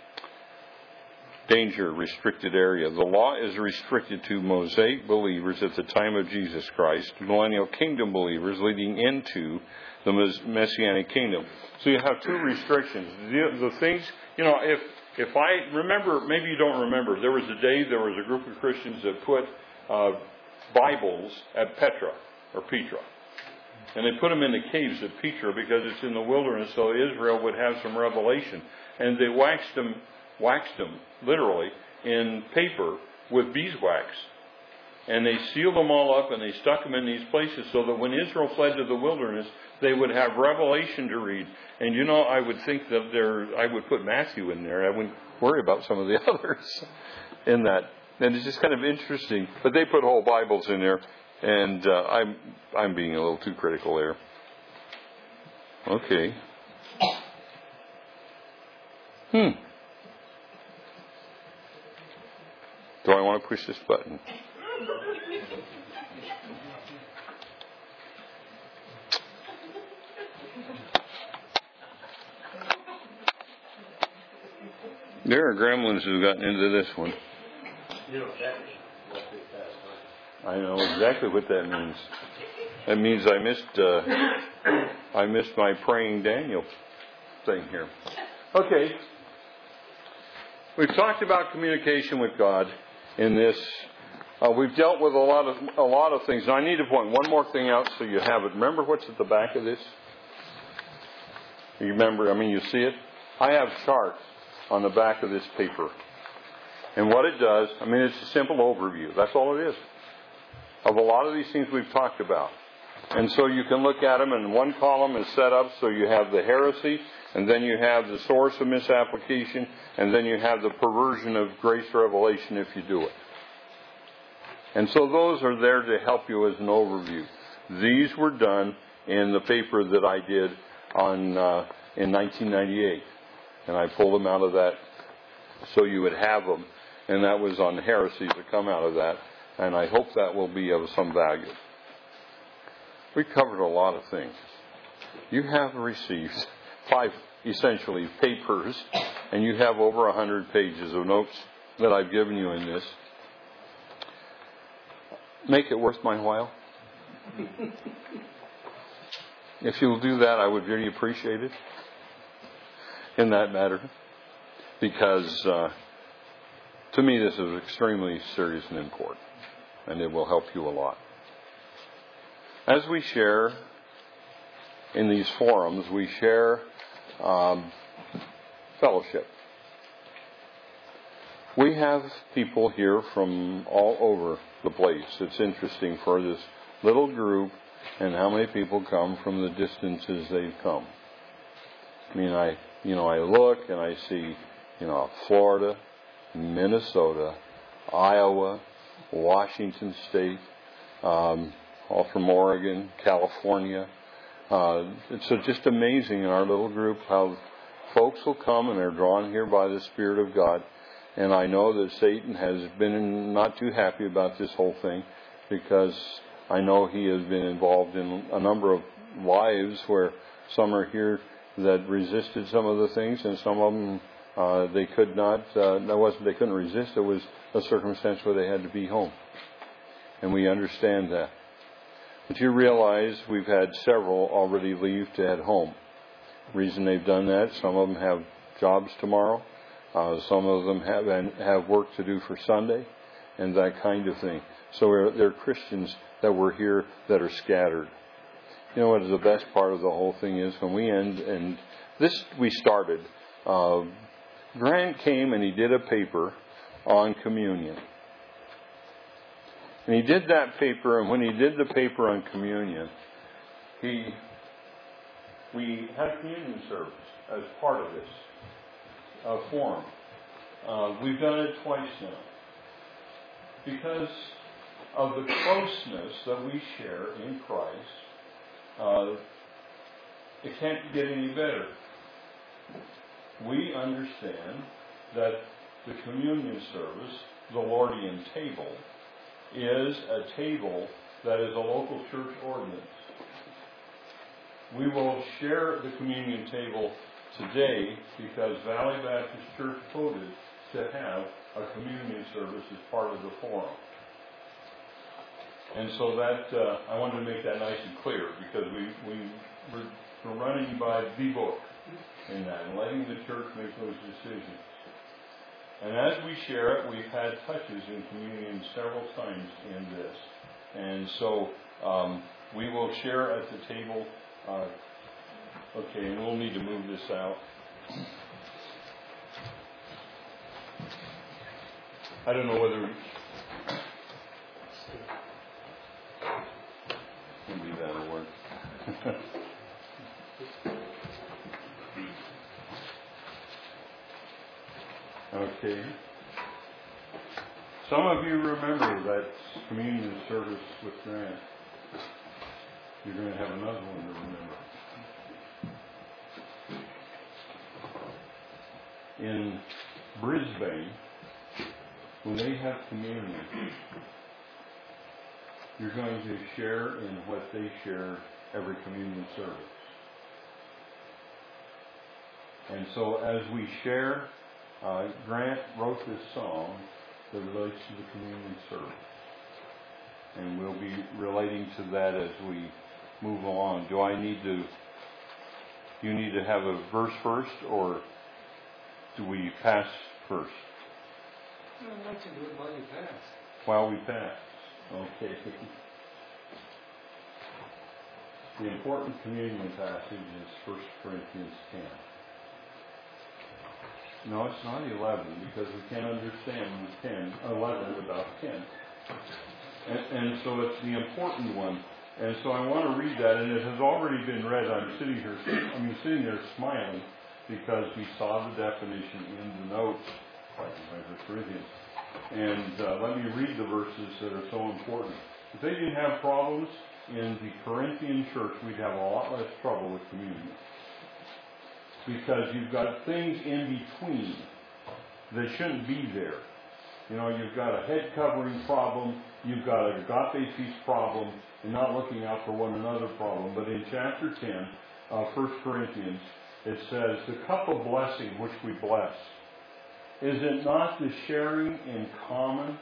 Danger, restricted area. The law is restricted to Mosaic believers at the time of Jesus Christ, millennial kingdom believers leading into the Messianic kingdom. So you have two restrictions. The, the things, you know, if if I remember, maybe you don't remember, there was a day there was a group of Christians that put uh, Bibles at Petra, or Petra. And they put them in the caves at Petra because it's in the wilderness, so Israel would have some revelation. And they waxed them waxed them, literally, in paper with beeswax. And they sealed them all up and they stuck them in these places so that when Israel fled to the wilderness, they would have revelation to read. And you know, I would think that there, I would put Matthew in there. I wouldn't worry about some of the others in that. And it's just kind of interesting. But they put whole Bibles in there. And uh, I'm, I'm being a little too critical there. Okay. Hmm. Do I want to push this button? There are gremlins who've gotten into this one. You know what that means? I know exactly what that means. That means I missed uh, I missed my praying Daniel thing here. Okay. We've talked about communication with God in this. Uh, we've dealt with a lot of a lot of things. Now I need to point one more thing out so you have it. Remember what's at the back of this? You remember? I mean, you see it? I have charts on the back of this paper. And what it does, I mean, it's a simple overview. That's all it is. Of a lot of these things we've talked about. And so you can look at them, and one column is set up so you have the heresy, and then you have the source of misapplication, and then you have the perversion of grace revelation if you do it. And so those are there to help you as an overview. These were done in the paper that I did on uh, in nineteen ninety-eight. And I pulled them out of that so you would have them. And that was on heresies that come out of that. And I hope that will be of some value. We covered a lot of things. You have received five, essentially, papers, and you have over a hundred pages of notes that I've given you in this. Make it worth my while. If you'll do that, I would really appreciate it in that matter, because uh, to me this is extremely serious and important, and it will help you a lot. As we share in these forums, we share um, fellowship. We have people here from all over the place. It's interesting for this little group and how many people come from the distances they've come. I mean, I, you know, I look and I see, you know, Florida, Minnesota, Iowa, Washington State, um, all from Oregon, California. Uh, it's just amazing in our little group how folks will come and they're drawn here by the Spirit of God. And I know that Satan has been not too happy about this whole thing, because I know he has been involved in a number of lives where some are here that resisted some of the things, and some of them uh, they could not. Uh, that wasn't they couldn't resist. It was a circumstance where they had to be home, and we understand that. But you realize we've had several already leave to head home. Reason they've done that: some of them have jobs tomorrow. Uh, some of them have have work to do for Sunday, and that kind of thing. So they're Christians that were here that are scattered. You know what is the best part of the whole thing is when we end, and this we started. Uh, Grant came and he did a paper on communion. And he did that paper, and when he did the paper on communion, he we had communion service as part of this. Uh, form. Uh, we've done it twice now. Because of the closeness that we share in Christ, uh, it can't get any better. We understand that the communion service, the Lordian table, is a table that is a local church ordinance. We will share the communion table today because Valley Baptist Church voted to have a communion service as part of the forum. And so that, uh, I wanted to make that nice and clear, because we, we, we're, we're running by the book in that and letting the church make those decisions. And as we share it, we've had touches in communion several times in this. And so um, we will share at the table. Uh, Okay, and we'll need to move this out. I don't know whether maybe that'll work. Okay. Some of you remember that communion service with Grant. You're going to have another one to remember. In Brisbane, when they have communion, you're going to share in what they share every communion service. And so as we share, uh, Grant wrote this song that relates to the communion service. And we'll be relating to that as we move along. Do I need to, you need to have a verse first, or do we pass first? I'd like to do it while you pass. While we pass. Okay. The important communion passage is First Corinthians ten. No, it's not eleven, because we can't understand ten, eleven without ten. And, and so it's the important one. And so I want to read that, and it has already been read. I'm sitting here, I mean, sitting there smiling, because we saw the definition in the notes, like First Corinthians. And uh, let me read the verses that are so important. If they didn't have problems in the Corinthian church, we'd have a lot less trouble with communion. Because you've got things in between that shouldn't be there. You know, you've got a head covering problem, you've got a agape feast problem, and not looking out for one another problem. But in chapter ten of First Corinthians, it says, the cup of blessing which we bless, is it not the sharing in common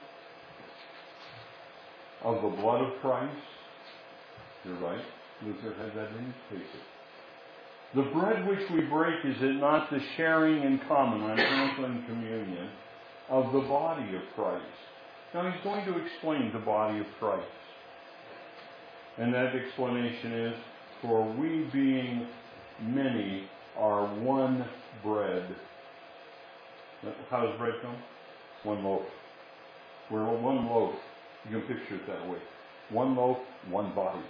of the blood of Christ? You're right. Luther had that in his paper. The bread which we break, is it not the sharing in common, I'm translating communion, of the body of Christ? Now he's going to explain the body of Christ. And that explanation is, for we being many are one bread. How does bread come? One loaf. We're one loaf. You can picture it that way. One loaf, one body.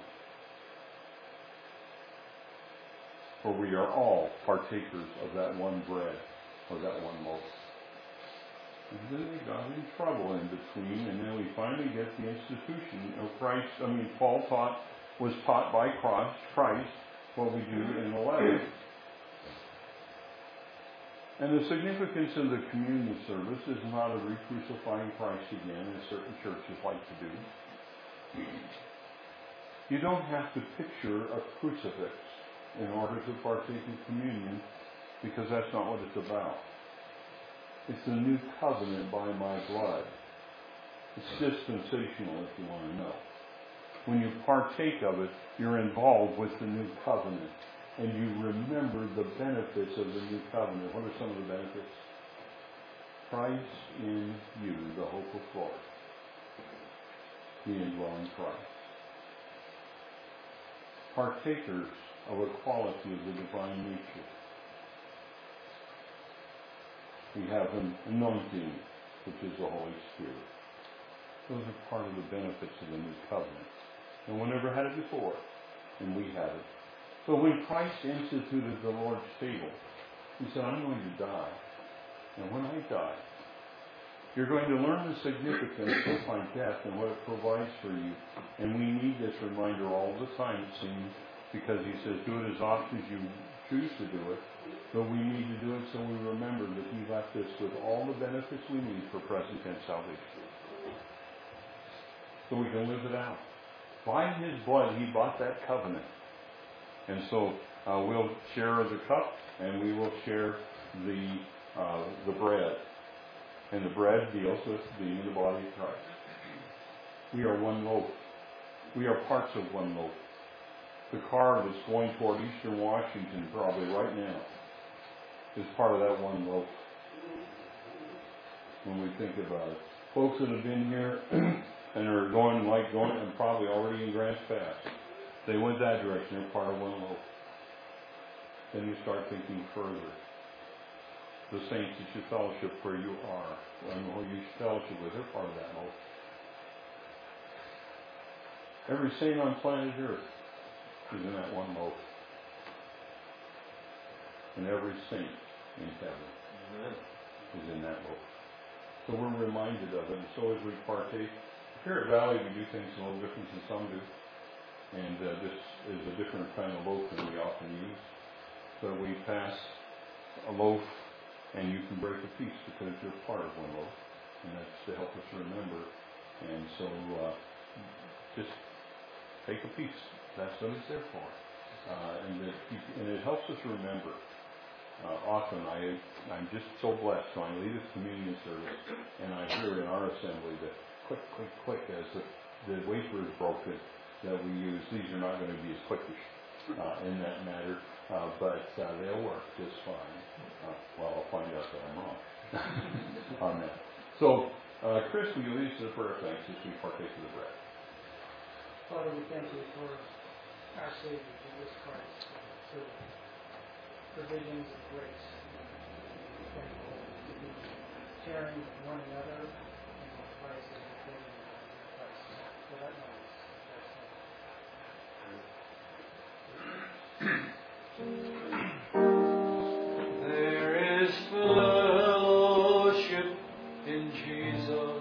For we are all partakers of that one bread, or that one loaf. And then they got in trouble in between, and then we finally get the institution of Christ. I mean, Paul taught, was taught by Christ, Christ what we do in the letter. And the significance of the communion service is not a re-crucifying Christ again, as certain churches like to do. You don't have to picture a crucifix in order to partake in communion, because that's not what it's about. It's the new covenant by my blood. It's dispensational, if you want to know. When you partake of it, you're involved with the new covenant, and you remember the benefits of the new covenant. What are some of the benefits? Christ in you, the hope of glory. The indwelling Christ. Partakers of a quality of the divine nature. We have an anointing, which is the Holy Spirit. Those are part of the benefits of the new covenant. No one ever had it before, and we have it. So when Christ instituted the Lord's table, he said, I'm going to die. And when I die, you're going to learn the significance of my death and what it provides for you. And we need this reminder all the time, it seems, because he says, do it as often as you choose to do it. But we need to do it so we remember that he left us with all the benefits we need for present tense salvation. So we can live it out. By his blood, he bought that covenant. And so uh, we'll share the cup, and we will share the uh, the bread. And the bread deals with being the body of Christ. We are one loaf. We are parts of one loaf. The car that's going toward Eastern Washington probably right now is part of that one loaf. When we think about it. Folks that have been here and are going like going and probably already in Grants Pass, they went that direction. They're part of one loaf. Then you start thinking further. The saints that you fellowship where you are, and who you fellowship with, they're part of that loaf. Every saint on planet Earth is in that one loaf. And every saint in heaven Amen. Is in that loaf. So we're reminded of it, and so as we partake. Here at Valley, we do things a little different than some do. And uh, this is a different kind of loaf than we often use. So we pass a loaf, and you can break a piece because you're part of one loaf. And that's to help us remember. And so uh, just take a piece. That's what it's there for. Uh, and, it, and it helps us remember. Uh, often I, I'm just so blessed when I lead a communion service and I hear in our assembly that click, click, click as the, the wafer is broken that we use. These are not going to be as quickish uh, in that matter, uh, but uh, they'll work just fine. Uh, well, I'll find out that I'm wrong on that. So, uh, Chris, will you lead us to the prayer of thanks as we partake of the bread? Father, we thank you for our Savior, Jesus Christ, for the provisions of grace. We're thankful to be sharing with one another and with Christ as a family of Christ. For that matters. There is fellowship in Jesus.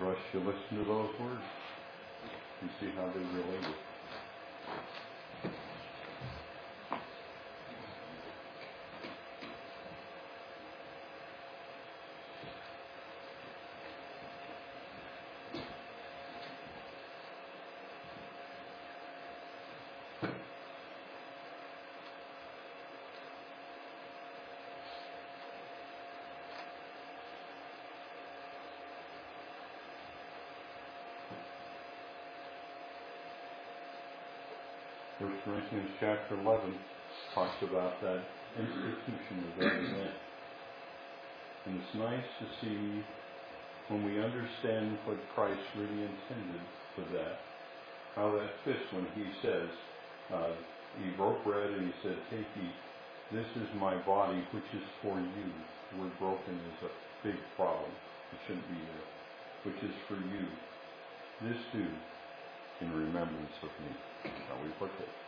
us should listen to those words and see how they relate it. First Corinthians chapter eleven talks about that institution of that event. And it's nice to see when we understand what Christ really intended for that, how that fits when he says, uh, he broke bread and he said, take, eat, this is my body which is for you. The word broken is a big problem. It shouldn't be there. Which is for you. This do in remembrance of me. Now we put it.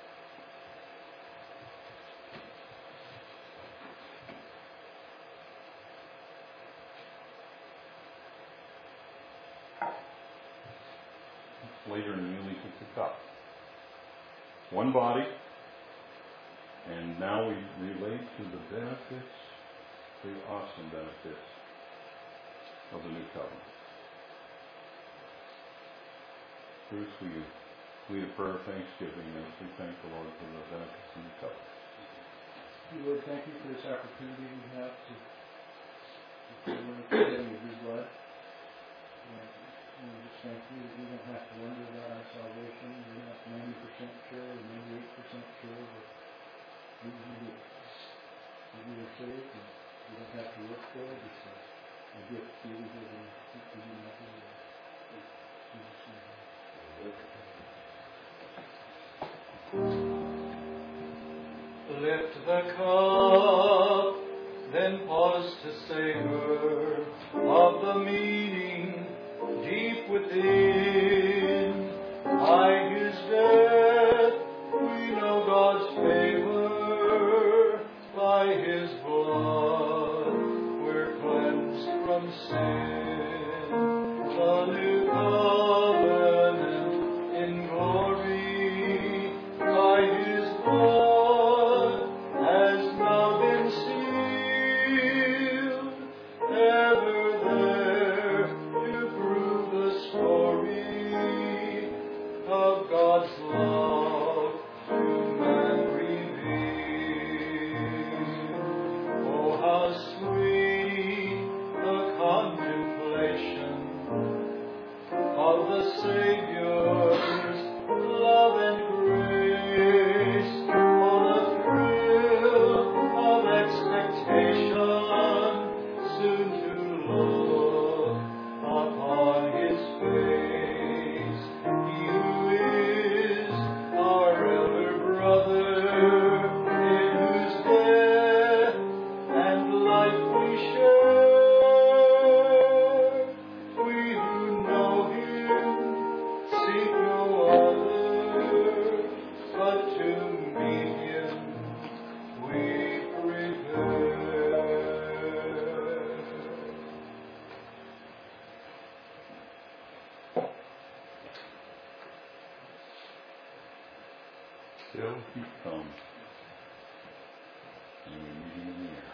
Later in the meal, he took the cup. One body, and now we relate to the benefits, the awesome benefits of the new covenant. Bruce, will you lead a prayer of thanksgiving as we thank the Lord for the benefits of the new covenant? Lord, thank you for this opportunity we have to learn the of your blood. And we just thank you that we don't have to wonder about our salvation. We're not ninety percent sure or ninety-eight percent sure that we will be that we are saved, and we don't have to work for it. It's a, a gift to you that we do nothing. Jesus' name. Lift the cup, then pause to savor of the meaning deep within. By his death we know God's favor. By his blood we're cleansed from sin. The new covenant in glory. By his blood has now been sealed. Ever there to prove the story of God's love to man revealed. Oh, how sweet the contemplation of the Savior's love and grace. Oh, the thrill of expectation soon to look upon his face. He who is our elder brother, in whose death and life we share. We who know him seek no other, but to meet him we prepare. Still he comes, and we meet him in the air.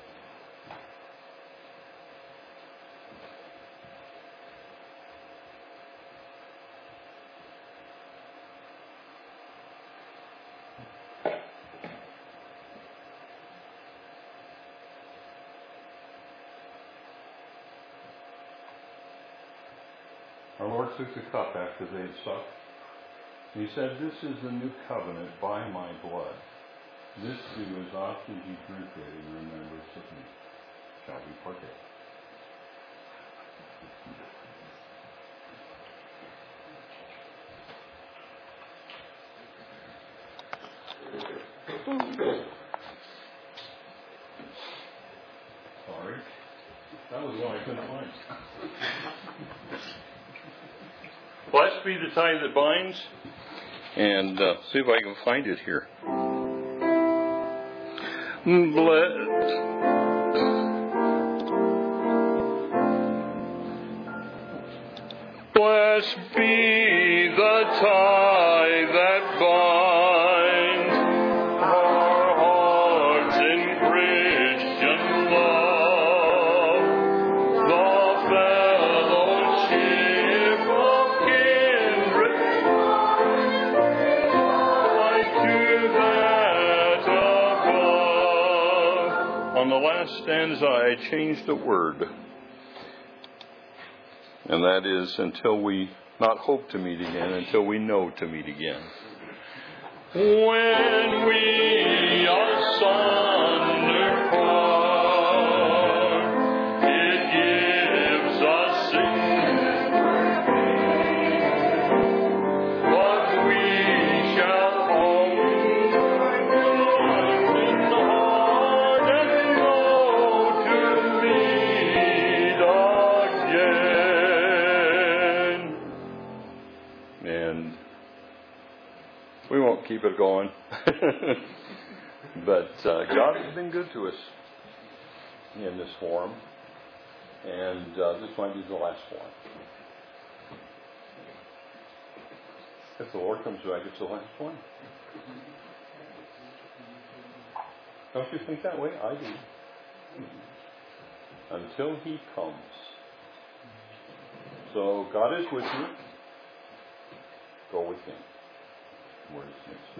Our Lord took the cup after they had supped. He said, this is the new covenant by my blood. This do as often as you drink it in remembrance of me. Shall we partake? Sorry. That was one I couldn't find. Blessed be the tie that binds. And uh, see if I can find it here. Blessed. blessed be the tie that binds our hearts in Christian love, the fellowship of kindred, like to that above. On the last stanza, I changed a word. And that is, until we not hope to meet again, until we know to meet again. When we are sundered apart, it gives us inward pain. But we shall own in the heart and know to meet again. And we won't keep it going. But uh, God has been good to us in this forum. And uh, this might be the last forum. If the Lord comes back, it's the last one. Don't you think that way? I do. Until He comes. So God is with you. Go with Him. Word is next.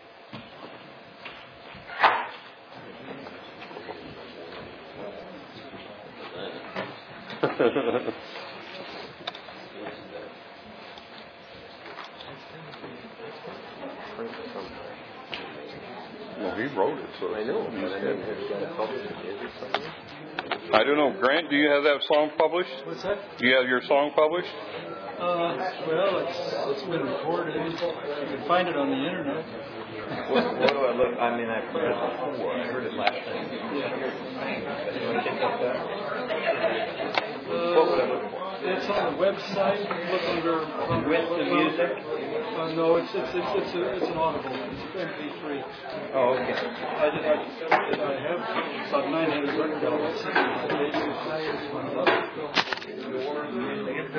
Well, he wrote it, so I know, but I didn't have it got published. Is it somewhere? I don't know. Grant, do you have that song published? What's that? Do you have your song published? Uh, well, it's it's been recorded. You can find it on the internet. What, what do I look? I mean, I've heard it before. I heard it last time. Yeah. You want to check out that? Uh, What would I look for? It's on the website. Look under With the music? Uh, no, it's it's it's it's, a, it's an audible. It's M P three. Oh, okay. I did. I, I have about nine hundred record albums.